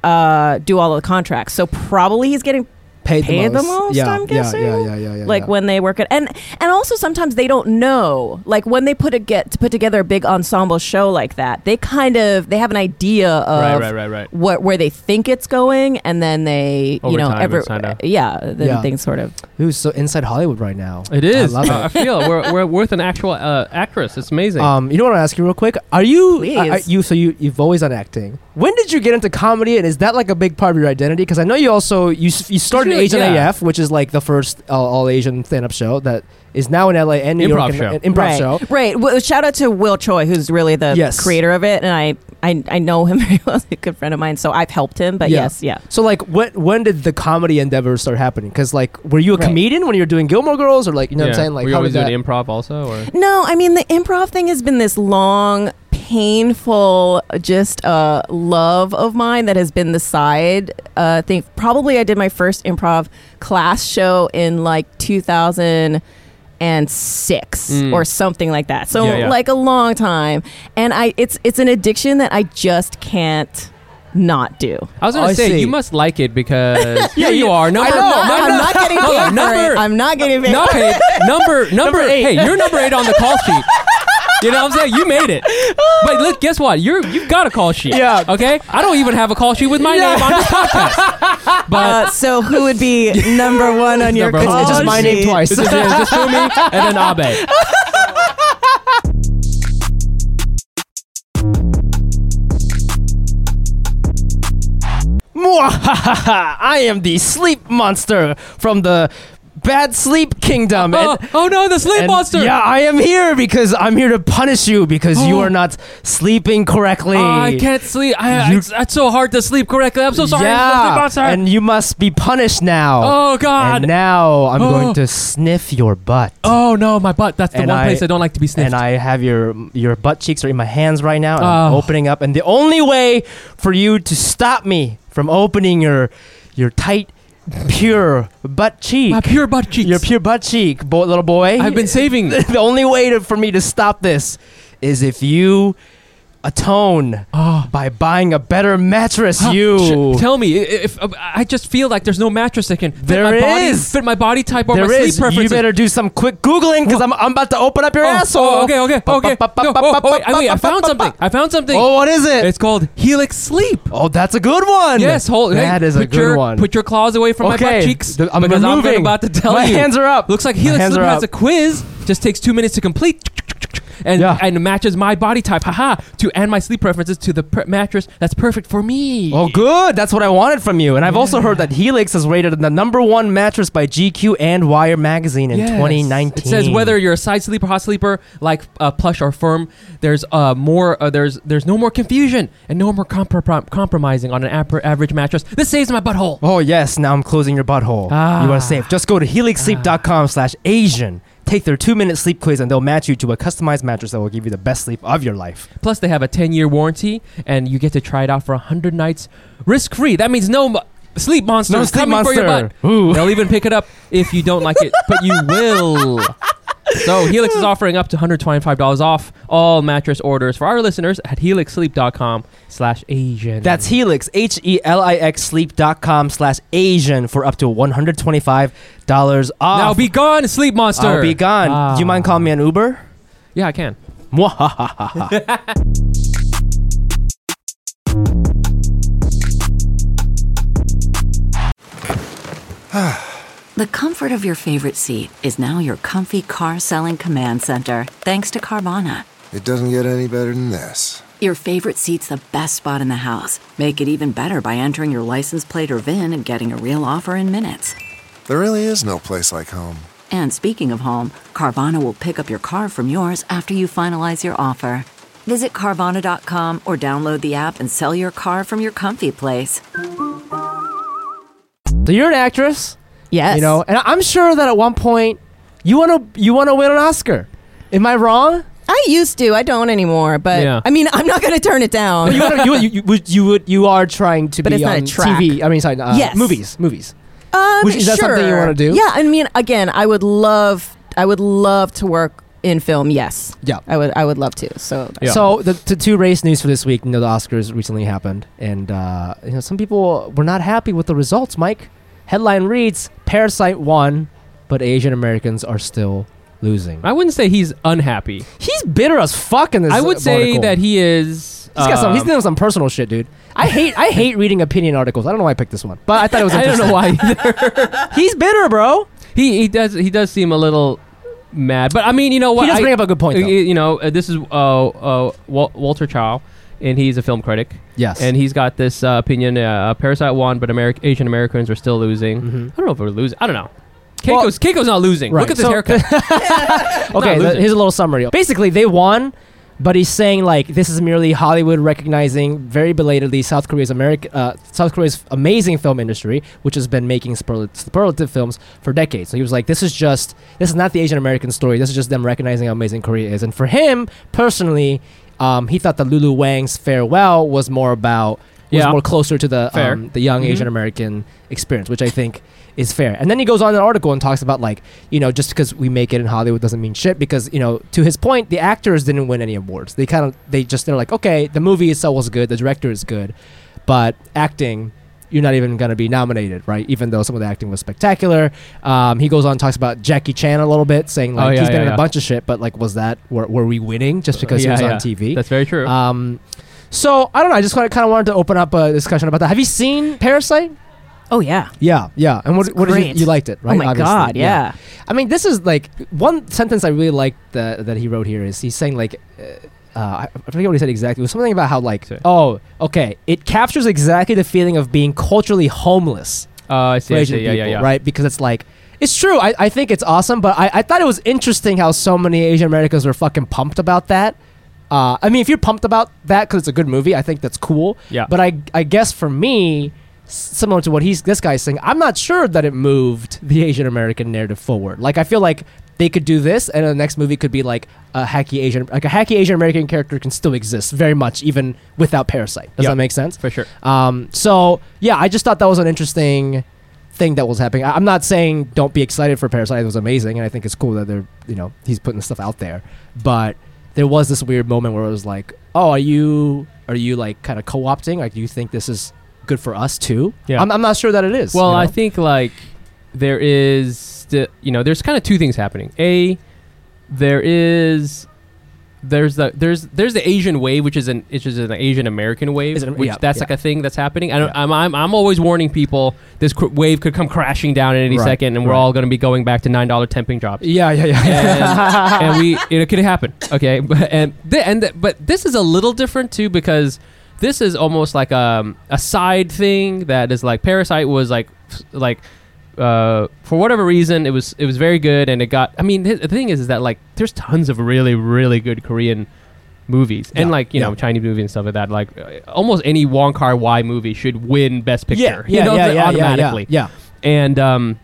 uh, do all of the contracts. So probably he's getting Paid, paid the the most. most, Yeah, I'm yeah, guessing. yeah, yeah, yeah, yeah. like yeah. when they work it, and and also sometimes they don't know. Like when they put a get to put together a big ensemble show like that, they kind of they have an idea of Right, right, right, right. what where they think it's going, and then they Over you know time, ever it's kinda- yeah then Yeah. things sort of Ooh, so inside Hollywood right now. It is. I love I it. feel it. We're, we're with an actual uh, actress. It's amazing. Um, you know what I ask you real quick? Are you Please. are- are you so you you've always done acting? When did you get into comedy, and is that like a big part of your identity? Because I know you also you s- you started really- Asian yeah. A F, which is like the first uh, all Asian stand up show that is now in L A and New Improv York. show. And, and improv right, show. right. Well, shout out to Will Choi, who's really the Yes. creator of it, and I, I I know him very well. He's a good friend of mine, so I've helped him. But Yeah. yes, yeah. So like when when did the comedy endeavor start happening? Because like were you a Right. comedian when you were doing Gilmore Girls, or like you know what I'm saying? Like Were you how always did doing that? improv also? Or? No, I mean the improv thing has been this long painful, just uh, love of mine that has been the side uh, thing. Probably I did my first improv class show in like two thousand six Mm. or something like that. So Yeah, yeah. like a long time, and I it's it's an addiction that I just can't not do. I was Oh, gonna I say see. you must like it because yeah, you are. Number, I know, number, I'm not getting hold paid on, for number, it. I'm not getting paid. not for paid. it. Number, number eight. Hey, you're number eight on the call sheet. You know what I'm saying? You made it. But look, guess what? You're you've got a call sheet. Yeah. Okay. I don't even have a call sheet with my name on this podcast. But Uh, so who would be number one on your Number call one. It's just my name sheet? twice. it's just, it's just Fumi and then Abe. Mwahaha! I am the sleep monster from the Bad Sleep Kingdom. Oh, and- oh no, the sleep and monster. Yeah, I am here because I'm here to punish you because you Oh. are not sleeping correctly. Oh, I can't sleep. I, You- it's, it's so hard to sleep correctly. I'm so sorry. Sleep Yeah, monster. and you must be punished now. oh God. And now I'm Oh. going to sniff your butt. oh no, my butt. That's the And one I- place I don't like to be sniffed. And I have your your butt cheeks are in my hands right now. And I'm Oh. opening up, and the only way for you to stop me from opening your your tight, pure butt cheek, my pure butt cheeks. your pure butt cheek, boy, little boy. I've been saving. the only way to, for me to stop this is if you atone Oh. by buying a better mattress. Huh, You. sh- tell me if, if uh, I just feel like there's no mattress that can fit There my body, is. fit my body type or There my sleep is. You preferences. better do some quick googling because I'm I'm about to open up your oh, asshole. oh, okay, okay, okay. No, oh, oh, wait, I, wait, I found something. I found something. Oh, what is it? It's called Helix Sleep. Oh, that's a good one. Yes, hold. That hey, is a put good your, one. Put your claws away from my Okay, butt cheeks th- I'm because I'm removing. about to tell My you. hands are up. Looks like My Helix hands Sleep are has up. a quiz. Just takes two minutes to complete. And, Yeah. and matches my body type, haha, to and my sleep preferences to the per- mattress that's perfect for me. Oh, good. That's what I wanted from you. And I've also heard that Helix is rated the number one mattress by G Q and Wire magazine in Yes. twenty nineteen. It says whether you're a side sleeper, hot sleeper, like uh, plush or firm, there's uh, more. Uh, there's there's no more confusion and no more compro- compromising on an ap- average mattress. This saves my butthole. Oh, yes. Now I'm closing your butthole. Ah. You are safe. Just go to helix sleep dot com slash Asian. Take their two-minute sleep quiz, and they'll match you to a customized mattress that will give you the best sleep of your life. Plus, they have a ten-year warranty, and you get to try it out for one hundred nights risk-free. That means no mo- sleep monster No is sleep coming for your butt. monster. Ooh. They'll even pick it up if you don't like it, but you will. So Helix is offering up to one hundred twenty-five dollars off all mattress orders for our listeners at helix sleep dot com slash Asian. That's Helix, H E L I X sleep dot com slash Asian for up to one hundred twenty-five dollars off. Now be gone, sleep monster. I'll be gone. Ah. Do you mind calling me an Uber? Yeah, I can. Mwahaha. The comfort of your favorite seat is now your comfy car selling command center, thanks to Carvana. It doesn't get any better than this. Your favorite seat's the best spot in the house. Make it even better by entering your license plate or V I N and getting a real offer in minutes. There really is no place like home. And speaking of home, Carvana will pick up your car from yours after you finalize your offer. Visit Carvana dot com or download the app and sell your car from your comfy place. So you're an actress, Yes. you know, and I'm sure that at one point you want to you want to win an Oscar. Am I wrong? I used to. I don't anymore. But Yeah. I mean, I'm not going to turn it down. you, wanna, you, you, you, would- you would you are trying to But be it's not a on track. T V. I mean, sorry, uh, Yes. movies, movies. Um, Which- is that something you sure. wanna do? Yeah, I mean, again, I would love, I would love to work in film. Yes, Yeah. I would, I would love to. So, Yeah. So the, the two race news for this week, you know, the Oscars recently happened, and uh, you know, some people were not happy with the results. Mike, headline reads: Parasite won, but Asian Americans are still losing. I wouldn't say he's unhappy. He's bitter as fuck in this. I would say article. that he is. He's got some. He's um, doing some personal shit, dude. I hate. I hate reading opinion articles. I don't know why I picked this one, but I thought it was. I don't Interesting. know why either. He's bitter, bro. he he does he does seem a little mad, but I mean, you know what? He does I- bring up a good point, uh, though. You know, uh, this is uh, uh, Wal- Walter Chow, and he's a film critic, Yes. and he's got this uh, opinion: uh, Parasite won, but Ameri- Asian Americans are still losing. Mhm. I don't know if we're losing. I don't know. Well- Keiko's Keiko's not losing. Right, Look at this so- haircut. Okay, Not th- losing. here's a little summary. Basically, they won, but he's saying like this is merely Hollywood recognizing very belatedly South Korea's America, uh, South Korea's amazing film industry, which has been making superlative, superlative films for decades. So he was like, this is just this is not the Asian American story. This is just them recognizing how amazing Korea is. And for him personally, Um, he thought that Lulu Wang's Farewell was more about was Yeah. more closer to the Fair. um, the young Mhm. Asian American experience, which I think is fair. And then he goes on in the article and talks about like, you know, just because we make it in Hollywood doesn't mean shit, because, you know, to his point, the actors didn't win any awards. They kind of they just they're like, okay, the movie itself was good, the director is good, but acting, you're not even going to be nominated, right? Even though some of the acting was spectacular. Um, he goes on and talks about Jackie Chan a little bit, saying like Oh, yeah, he's been yeah, in yeah. a bunch of shit, but like, was that were, were we winning just because Yeah, he was yeah. on T V? That's very true. Um, so I don't know. I just kind of wanted to open up a discussion about that. Have you seen Parasite? Oh yeah. Yeah, yeah. And what, It's what did you, great. you liked it, right? Oh my Obviously. god, yeah. I mean, this is like one sentence I really liked that that he wrote here is he's saying like, uh, uh, I I forget what he said exactly. It was something about how like, Sorry. oh, okay, it captures exactly the feeling of being culturally homeless uh, I see. for I Asian see. Yeah, people, yeah, yeah. right? Because it's like, it's true. I, I think it's awesome, but I, I thought it was interesting how so many Asian Americans were fucking pumped about that. Uh, I mean, if you're pumped about that because it's a good movie, I think that's cool. Yeah. But I I guess for me, s- similar to what he's this guy's saying, I'm not sure that it moved the Asian American narrative forward. Like I feel like they could do this, and the next movie could be like a hacky Asian, like a hacky Asian American character can still exist very much even without Parasite. Does Yeah. that make sense? For sure. Um, so yeah, I just thought that was an interesting thing that was happening. I- I'm not saying don't be excited for Parasite. It was amazing, and I think it's cool that they're, you know, he's putting stuff out there. But there was this weird moment where it was like, oh, are you, are you like kind of co-opting? Like, do you think this is good for us too? Yeah. I'm, I'm not sure that it is. Well, you know? I think like there is, the, you know, there's kind of two things happening. A, there is, there's the there's there's the Asian wave, which is an which is an Asian American wave, Is it- which yeah, that's yeah. like a thing that's happening. I don't. Yeah. I'm, I'm I'm always warning people this cr- wave could come crashing down at any Right, second, and we're right. all going to be going back to nine dollar temping jobs. yeah, yeah, yeah. and, and we it could happen, okay, but and th- and th- but this is a little different too, because this is almost like um, a side thing that is like Parasite was like f- like uh, for whatever reason it was it was very good, and it got, I mean, the thing is is that like there's tons of really really good Korean movies and Yeah, like you yeah. know Chinese movies and stuff like that. Like uh, almost any Wong Kar-wai movie should win Best Picture, yeah, you yeah, know, yeah, th- yeah, yeah, automatically. Yeah, And um,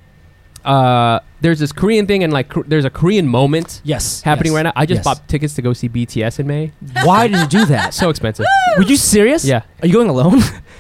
uh, there's this Korean thing, and like Kor- there's a Korean moment yes, happening yes, right now. I just yes. bought tickets to go see B T S in May. Why did you do that? So expensive. Were you serious? Yeah. Are you going alone?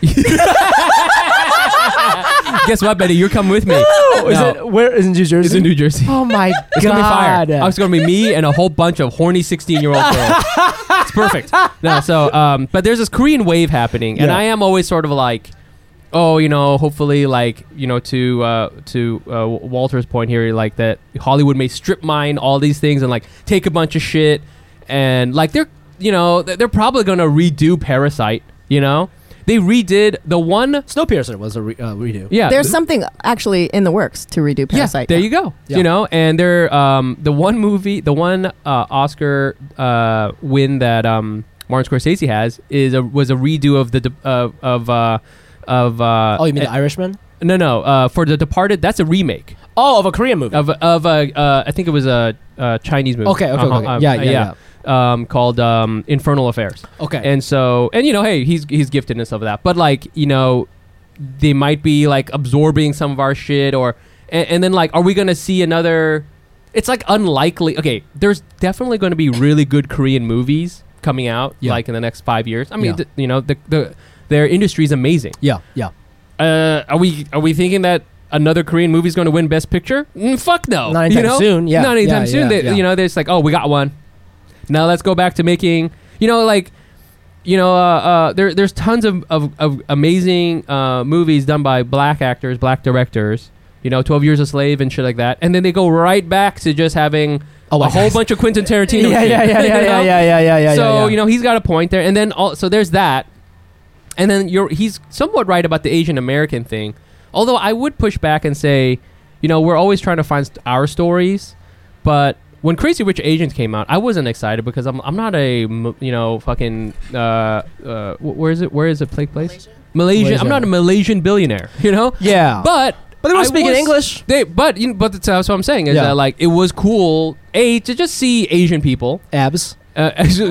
Guess what, Betty? You're coming with me. Oh, is No. it where is it, New Jersey? It's in New Jersey. Oh my god! It's gonna be fire. Oh, it's gonna be me and a whole bunch of horny sixteen-year-old girls. It's perfect. No, so um, but there's this Korean wave happening, and Yeah. I am always sort of like, oh, you know, hopefully, like, you know, to uh, to uh, Walter's point here, like that Hollywood may strip mine all these things and like take a bunch of shit, and like they're, you know, th- they're probably gonna redo Parasite. You know, they redid the one. Snowpiercer was a re- uh, redo. Yeah, There's th- something actually in the works to redo Parasite. Yeah, there now. you go. Yeah. You know, and they're um, the one movie, the one uh, Oscar uh, win that um, Martin Scorsese has is a, was a redo of the de- uh, of uh, of uh, Oh, you mean uh, The Irishman? no no uh, for The Departed. That's a remake Oh, of a Korean movie. of of a uh, I think it was a, a Chinese movie. Okay, okay, Uh-huh, okay. um, Yeah, uh, yeah, yeah. Um, called um, Infernal Affairs. Okay. And so, and you know, hey, he's he's gifted and stuff of that. But like, you know, they might be like absorbing some of our shit, or and, and then like, are we gonna see another? It's like unlikely. Okay, there's definitely going to be really good Korean movies coming out, Yeah. like in the next five years. I mean, Yeah. th- you know, the the their industry is amazing. yeah, yeah. Uh, are we are we thinking that another Korean movie is going to win Best Picture? Mm, fuck no. Not you anytime know? soon, yeah, Not anytime yeah, soon. yeah, They- yeah. You know, there's like, oh, we got one. Now let's go back to making. You know, like, you know, uh, uh, there there's tons of of, of amazing uh, movies done by black actors, black directors. You know, twelve Years a Slave and shit like that, and then they go right back to just having Oh, a my whole God. bunch of Quentin Tarantino. yeah, shit, yeah, yeah, you yeah, know? yeah, yeah, yeah, yeah, yeah. So yeah. you know he's got a point there, and then all, so there's that, and then you're he's somewhat right about the Asian American thing. Although I would push back and say, you know, we're always trying to find st- our stories, but when Crazy Rich Asians came out, I wasn't excited because I'm I'm not a m- you know fucking uh uh wh- where is it where is it take place Malaysian. Malaysia. I'm not a Malaysian billionaire, you know. yeah. But But they were I speaking was- English. They but you know, but that's, that's what I'm saying is Yeah. that like it was cool a to just see Asian people. Abs. Uh,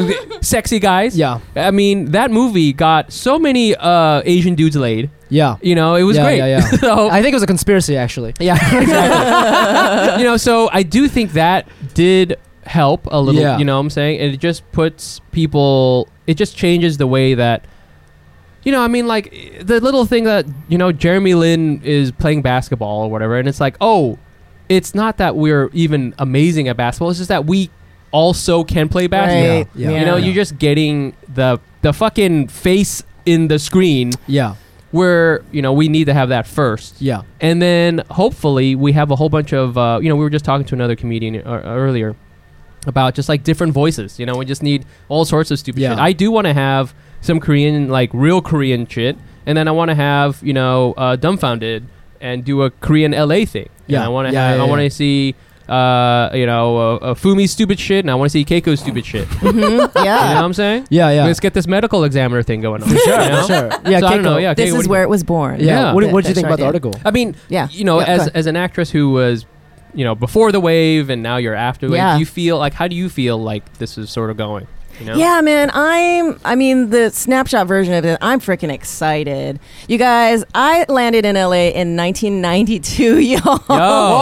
sexy guys. Yeah. I mean, that movie got so many uh, Asian dudes laid. Yeah. You know, it was yeah, great. Yeah, yeah. so, I think it was a conspiracy, actually. yeah, exactly. You know, so I do think that did help a little. Yeah. You know what I'm saying? And it just puts people. It just changes the way that. You know, I mean, like the little thing that you know, Jeremy Lin is playing basketball or whatever, and it's like, oh, it's not that we're even amazing at basketball. It's just that we also can play basketball. Right. Yeah. You know, Yeah. you're just getting the the fucking face in the screen. Yeah. Where you know we need to have that first. Yeah. And then hopefully we have a whole bunch of, uh, you know, we were just talking to another comedian uh, earlier about just like different voices. You know, we just need all sorts of stupid Yeah. shit. I do want to have some Korean, like real Korean shit. And then I want to have, you know, uh, Dumbfounded and do a Korean L A thing. Yeah. And I want to Yeah, have, yeah, I want to yeah. see, uh, you know, uh, uh, Fumi's stupid shit and I want to see Keiko's stupid shit. Mhm. You know what Yeah. I'm saying? Yeah. Yeah. Let's get this medical examiner thing going on. For sure. you know? For sure. Yeah. So I don't know. Keiko. Yeah. This Keiko, what is do you where think? it was born. Yeah. Yeah. What, did- what did you That's think about the right, article? I mean, Yeah. you know, Yeah, go as ahead. as an actress who was, you know, before the wave and now you're after the Yeah. wave, do you feel like, how do you feel like this is sort of going? You know? Yeah, man, I'm, I mean, the snapshot version of it, I'm freaking excited. You guys, I landed in L A in nineteen ninety-two, y'all. Yo. Oh,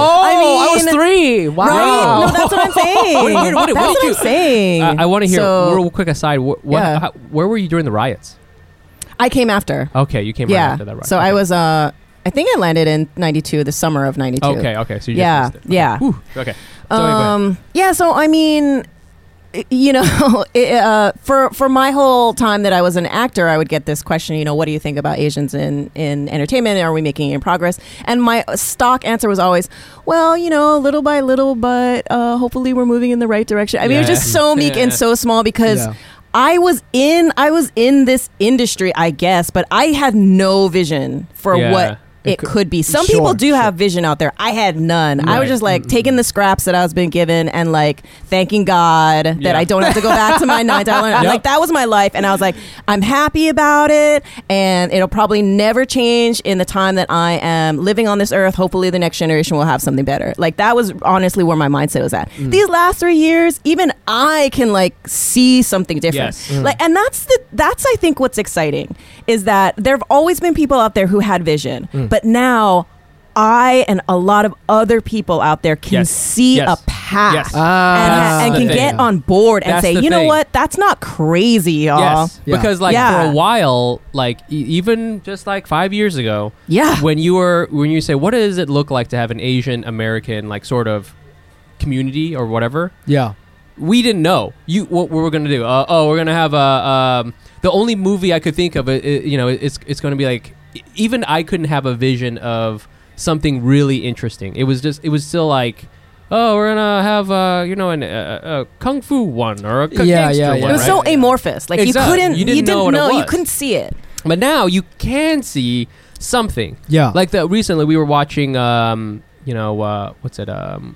I, I was mean, three. Wow. Right? No, that's what I'm saying. Wait, wait, what- that's what what did I'm you- saying. I, I want to hear, So, real quick aside, wh- what, Yeah. how, where were you during the riots? I came after. Okay, you came right yeah. after that riot. So okay. I was, uh, I think I landed in ninety-two, the summer of ninety-two. Okay, okay, so you Yeah, just missed it. Okay. yeah. Whew, okay. So anyway, go ahead. Um, yeah, so I mean, i- you know, it, uh, for for my whole time that I was an actor, I would get this question, you know, what do you think about Asians in, in entertainment? Are we making any progress? And my stock answer was always, well, you know, little by little, but uh, hopefully we're moving in the right direction. I mean, it was Yeah. just so meek and Yeah. so small because Yeah. I was in I was in this industry, I guess, but I had no vision for Yeah. what It it could- could be. Some Sure, people do sure. have vision out there. I had none. I Right. was just like taking the scraps that I was being given and like thanking God that Yeah. I don't have to go back to my nine to eleven. I'm Yep. like, that was my life. And I was like, I'm happy about it. And it'll probably never change in the time that I am living on this earth. Hopefully the next generation will have something better. Like that was honestly where my mindset was at. Mm. These last three years, even I can like see something different. Yes. Like, and that's the, that's I think what's exciting is that there have always been people out there who had vision, Mm. but now I and a lot of other people out there can Yes. see Yes. a path Yes. and, Ah, ha- and the can thing. get on board and That's say, the you know thing. what, that's not crazy, y'all. Yes, Yeah. because like Yeah. for a while, like e- even just like five years ago, Yeah. when you were when you say, what does it look like to have an Asian American like sort of community or whatever? Yeah. We didn't know you what we were gonna do. Uh, oh, we're gonna have a um, the only movie I could think of. It, it, you know, it's it's gonna be like e- even I couldn't have a vision of something really interesting. It was just it was still like. Oh, we're gonna have uh, you know, an, uh, a kung fu one or a k- Yeah, gangster yeah, yeah. one. It was right? so amorphous. Like Exactly. you couldn't, You didn't know what it you was. couldn't see it. But now you can see something. Yeah. Like that recently we were watching um, you know, uh, what's it um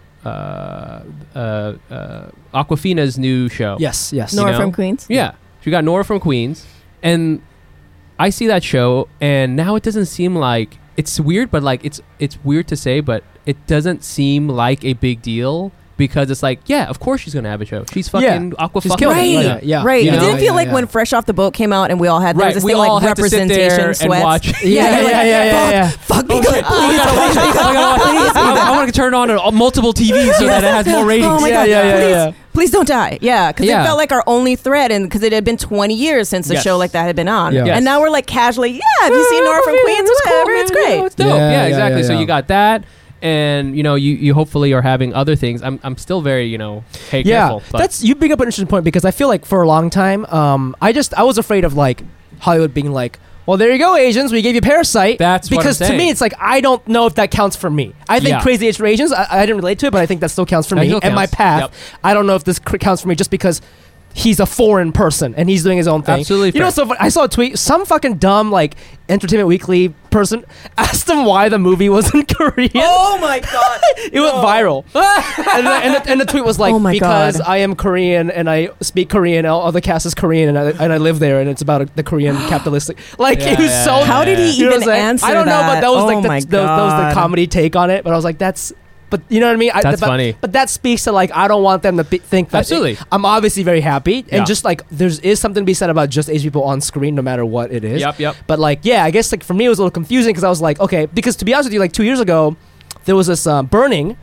uh uh, uh Aquafina's new show. Yes. Yes. You Nora know? from Queens. Yeah. She got Nora from Queens and I see that show and now it doesn't seem like it's weird, but like it's it's weird to say, but it doesn't seem like a big deal. Because it's like, yeah, of course she's gonna have a show. She's fucking Yeah. Aqua She's fucking killing it. Right, Yeah, yeah. right. You It know? didn't feel Yeah, like yeah. when Fresh Off the Boat came out and we all had there Right, was this we thing all like had to sit representation there and sweats. watch. Yeah. Yeah. Yeah. Yeah. Yeah. yeah. Fuck me good. I want to turn on uh, multiple T Vs so that it has more ratings. Oh my Yeah, god! yeah, yeah, please, yeah. please don't die. Yeah, because Yeah. it felt like our only thread, and because it had been twenty years since a Yes. show like that had been on, Yeah. Yes. and now we're like casually, yeah. Have you seen Nora from Queens? Whatever, it's great. It's dope. Yeah, Yeah, yeah, exactly. yeah, So yeah. you got that, and you know, you, you hopefully are having other things. I'm I'm still very you know, hey, Yeah, careful. But that's you bring up an interesting point because I feel like for a long time, um, I just I was afraid of like Hollywood being like, well, there you go, Asians, we gave you Parasite. That's what I'm because to saying. me, it's like I don't know if that counts for me. I think Yeah. Crazy Rich Asians, I, I didn't relate to it, but I think that still counts for That me. still And my counts. path, Yep. I don't know if this cr- counts for me just because he's a foreign person and he's doing his own thing. Absolutely You know, fair. so fu- I saw a tweet. Some fucking dumb like Entertainment Weekly person asked him why the movie was in Korean. Oh my god! It went viral, and, the, and, the, and the tweet was like, Oh my "Because God. I am Korean and I speak Korean, all, all the cast is Korean, and I, and I live there, and it's about a, the Korean capitalistic." Like Yeah, it was yeah, so. yeah, How did he You know what even I'm saying? answer I don't know, but that was Oh like the, my the, that was the God. comedy take on it. But I was like, that's. But you know what I mean? I, That's but, funny. But that speaks to like I don't want them to be, think that. Absolutely. I'm obviously very happy, and Yeah. just like there's is something to be said about just Asian people on screen, no matter what it is. Yep, yep. But like, yeah, I guess like for me it was a little confusing because I was like, okay, because to be honest with you, like two years ago, there was this uh, burning,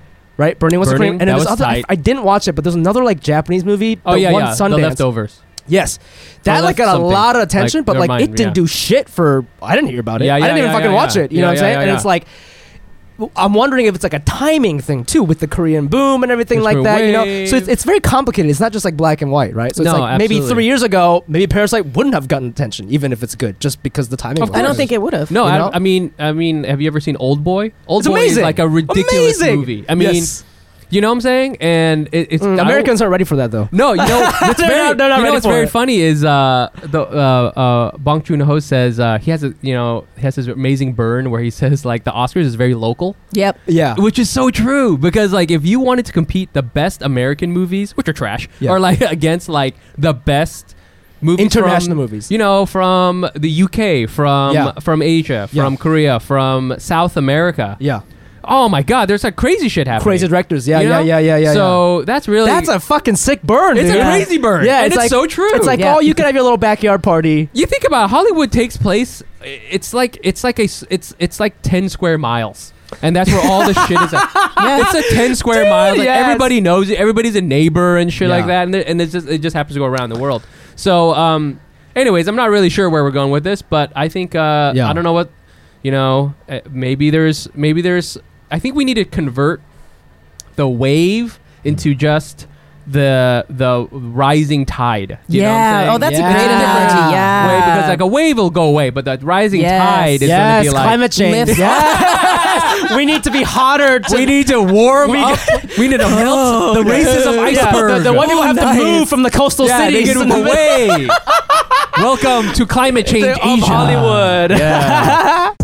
right? Burning was a Burning, Korean, and that there's was other. I, tight. I didn't watch it, but there's another like Japanese movie. Oh the yeah, one yeah. Sundance. The Leftovers. Yes, that Or like left got a something. lot of attention, Like, but like never it mind, didn't yeah. do shit for. I didn't hear about it. Yeah, yeah, I didn't even yeah, fucking yeah, watch yeah. it. You know Yeah, what I'm saying? yeah, And yeah. it's like. I'm wondering if it's like a timing thing too with the Korean boom and everything It's like for that, you know. wave. So it's, it's very complicated. It's not just like black and white, right? So it's No, like maybe absolutely. three years ago, maybe Parasite wouldn't have gotten attention, even if it's good, just because the timing. Of was I don't right. think it would have. No, You know? I, I mean, I mean, have you ever seen Old Boy? Old It's Boy amazing. is like a ridiculous Amazing. movie. I mean, Yes. you know what I'm saying? And it, it's Mm, I don't- Americans aren't ready for that though. No, you know what's They're very, not- they're not you know ready what's for very it. funny is uh, the uh, uh, Bong Joon-ho says uh, he has a you know he has this amazing burn where he says like the Oscars is very local, Yep. Yeah. which is so true because like if you wanted to compete the best American movies, which are trash, Yeah. or like against like the best movies International from, movies. you know, from the U K, from Yeah. from Asia, Yeah. from Korea, from South America. Yeah. Oh my God, there's like crazy shit happening. Crazy directors. Yeah, You yeah, know? yeah, yeah, yeah. So that's really yeah. That's a fucking sick burn, it's dude. a crazy burn. Yeah, and it's it's like- so true. It's like, Yeah. oh, you can have your little backyard party. You think about it, Hollywood takes place. It's like it's like a s- it's it's like ten square miles, and that's where all the shit is. At. Yeah. It's a ten square miles. Like yes. everybody knows it. Everybody's a neighbor and shit Yeah. like that, and there, and it's just it just happens to go around the world. So, um, anyways, I'm not really sure where we're going with this, but I think uh, Yeah. I don't know what you know. Uh, maybe there's maybe there's. I think we need to convert the wave into just the the rising tide. You know what I'm yeah. saying? Oh, that's Yeah. a great analogy. Yeah. Way because like a wave will go away, but the rising Yes. tide is yes, going to be like climate change. Lift- Yes. We need to be hotter. To we need to warm up. We need to melt the racism Yeah, iceberg. the, the white people have nice. to move from the coastal yeah, they cities get away. Welcome to climate change of Asia. Hollywood. Yeah.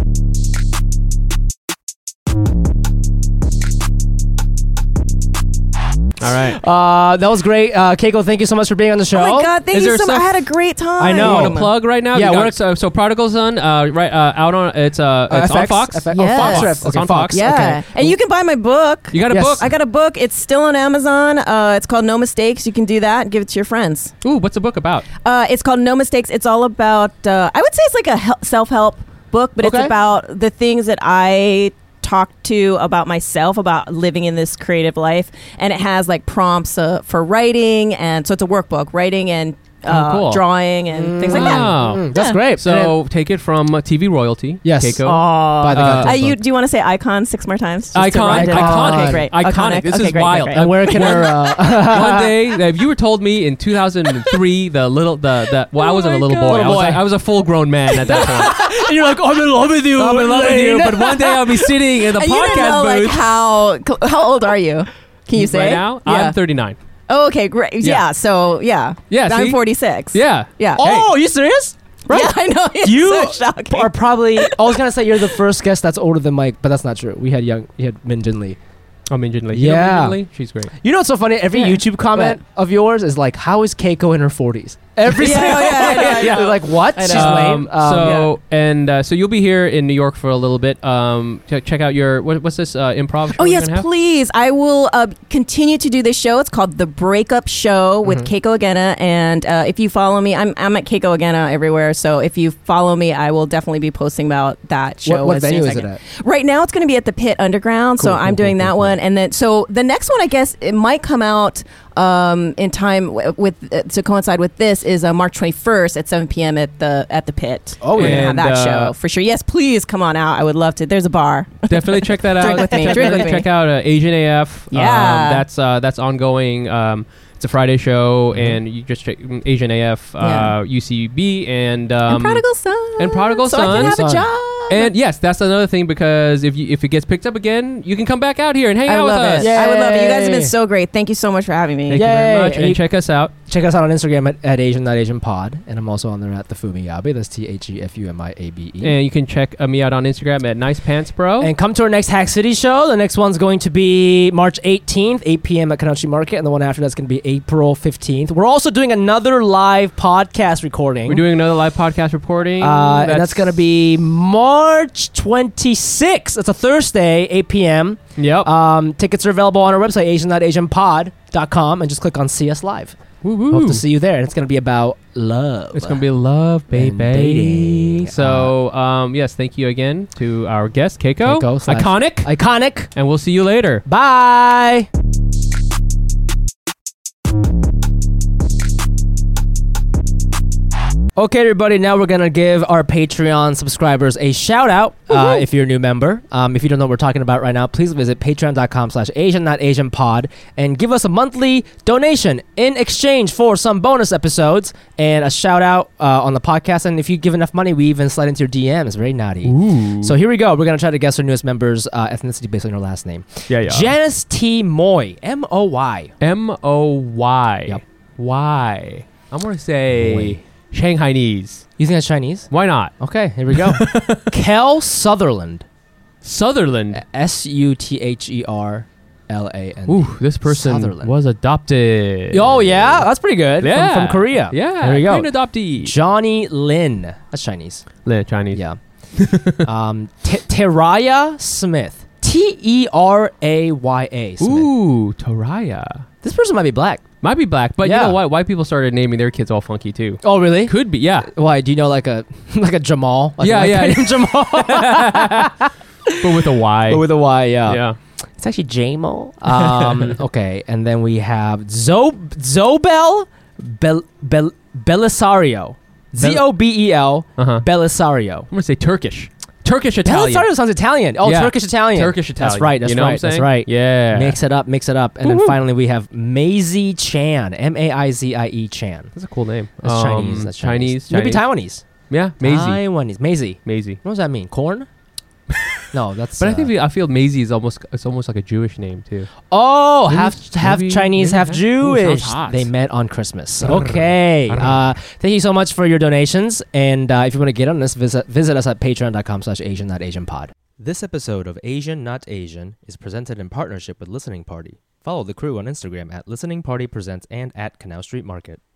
All right. Uh, that was great. Uh, Keiko, thank you so much for being on the show. Oh my God! Thank Is you there so much. I stuff- had a great time. I know. You want to plug right now? Yeah, You got- we're- so, so Prodigal Son, uh, right uh, out on it's uh, Uh, it's F X? on Fox. F X? Yes. Oh, Fox. It's Okay, on Fox. Fox. Yeah, Okay. and you can buy my book. You got a Yes. book? I got a book. It's still on Amazon. Uh, it's called No Mistakes. You can do that. Give it to your friends. Ooh, what's the book about? Uh, it's called No Mistakes. It's all about. Uh, I would say it's like a hel- self-help book, but Okay. it's about the things that I talk to about myself about living in this creative life, and it has like prompts uh, for writing, and so it's a workbook, writing and uh, Oh, cool. drawing and things like that. Wow. Mm, that's Yeah. great. So take it from uh, T V royalty. Yes. Keiko. Oh, By the Uh, content uh, you book. do you want to say icon six more times? Just to Icon, round it iconic. off? Okay, great. Iconic. This Okay, is great, wild. Great, and great. where can our uh, One day, if you were told me in two thousand three, the little, the, the well, I wasn't a little boy. Little I was, boy. like, I was a full grown man at that point. and you're like, oh, I'm in love with you. I'm in love with you, but one day I'll be sitting in the And you didn't podcast know like booth. how how old are you? Can you say right now, Yeah. I'm thirty-nine. Oh, okay, great. Yeah. Yeah. So yeah. Yeah, I'm see? forty-six. Yeah. Yeah. Oh, are you serious? Right. Yeah, I know. It's You so shocking. are probably. I was gonna say you're the first guest that's older than Mike, but that's not true. We had young. We had Min Jin Lee. Oh, Min Jin Lee. You know Yeah. Min Jin Lee? She's great. You know what's so funny? Every Yeah. YouTube comment of yours is like, "How is Keiko in her forties?" Every Yeah, single yeah, yeah, yeah, yeah. They're like, what? I know. She's Um, lame. Um, so and uh, so you'll be here in New York for a little bit. Um, ch- check out your what, what's this uh, improv show? Oh you're yes, gonna have? please. I will uh, continue to do this show. It's called The Breakup Show with Mm-hmm. Keiko Agena, and uh, if you follow me, I'm I'm at Keiko Agena everywhere. So if you follow me, I will definitely be posting about that show. What, what as soon venue as is I it can. at? Right now, it's going to be at the Pit Underground. so Cool, I'm cool, doing cool, that cool, one, and then so the next one, I guess it might come out um, in time w- with uh, to coincide with this is uh, March twenty-first at seven p.m. at the at the Pit. Oh, We're gonna yeah. have that And, uh, show for sure. Yes, please come on out. I would love to. There's a bar. Definitely check that out. Drink with me, drink Definitely with me. check out uh, Asian A F. Yeah. um, that's uh, that's ongoing. Um, it's a Friday show, Mm-hmm. and you just check mm, Asian A F, uh, Yeah. U C B, and um, and Prodigal Son. and Prodigal so I can Son. have a Son. job. And yes, that's another thing because if you if it gets picked up again, you can come back out here and hang I out with love us. it. I would love it. You guys have Yay. been so great. Thank you so much for having me. Thank you very Yay. much, And and you- check us out. Check us out on Instagram at, at Asian Not Asian Pod, and I'm also on there at the Fumiyabe. That's T H E F U M I A B E. And you can check uh, me out on Instagram at Nice Pants Bro. And come to our next Hack City show. The next one's going to be March eighteenth, eight p.m. at Kanochi Market, and the one after that's going to be April fifteenth. We're also doing another live podcast recording. We're doing another live podcast reporting. Uh, and that's going to be March twenty-sixth. It's a Thursday, eight p.m. Yep. Um, tickets are available on our website, asian dot asian pod dot com, and just click on See Us Live. Woo-hoo. Hope to see you there. And it's going to be about love. It's gonna be love, And baby. dating. So, um, yes, thank you again to our guest, Keiko. Keiko slash- Iconic. Iconic. And we'll see you later. Bye. Okay, everybody, now we're going to give our Patreon subscribers a shout out uh, if you're a new member. Um, if you don't know what we're talking about right now, please visit patreon.com slash Asian Not Asian Pod and give us a monthly donation in exchange for some bonus episodes and a shout out uh, on the podcast. And if you give enough money, we even slide into your D Ms. Very naughty. Ooh. So here we go. We're going to try to guess our newest member's uh, ethnicity based on her last name. Yeah, yeah. Janice T. Moy. M O Y. M O Y. Yep. Why? I'm gonna say Moy. Shanghainese. You think that's Chinese? Why not? Okay, here we go. Kel Sutherland. Sutherland. S U T H E R L A N D. Ooh, this person Sutherland. was adopted. Oh, yeah? That's pretty good. From- Yeah. From, Korea. Yeah. There we go. Korean adoptee. Johnny Lin. That's Chinese. Lin, Chinese. Yeah. um, T- Teraya Smith. T E R A Y A Smith. Ooh, Taraya. This person might be black. Might be black, but Yeah. you know what? White people started naming their kids all funky too. Oh, really? Could be, yeah. Why? Do you know like a like a Jamal? Like Yeah, a white yeah, guy yeah. named Jamal. But with a Y. But with a Y, yeah. yeah. It's actually J-Mo. Um, okay, and then we have Zo Zobel Bel Bel Belisario. Z O B E L Uh-huh. Belisario. I'm gonna say Turkish. Turkish Italian. Belisario sounds Italian. Oh, Yeah. Turkish Italian. Turkish Italian. That's right. That's you know right. What I'm saying? That's right. Yeah. Mix it up. Mix it up. And then finally we have Maisie Chan. M A I Z I E Chan. That's a cool name. That's Um, Chinese. That's Chinese. Chinese. Maybe Chinese. Taiwanese. Yeah. Maisie. Taiwanese. Maisie. Maisie. What does that mean? Corn? No, that's. But I uh, think we, I feel Maisie is almost it's almost like a Jewish name too. Oh, Maybe- half half maybe- Chinese, maybe half half- Ooh, Jewish. sounds hot. They met on Christmas. Okay. I don't know. Uh, thank you so much for your donations. And uh, if you want to get on this, visit, visit us at patreon.com slash Asian Not Asian Pod. This episode of Asian Not Asian is presented in partnership with Listening Party. Follow the crew on Instagram at Listening Party Presents and at Canal Street Market.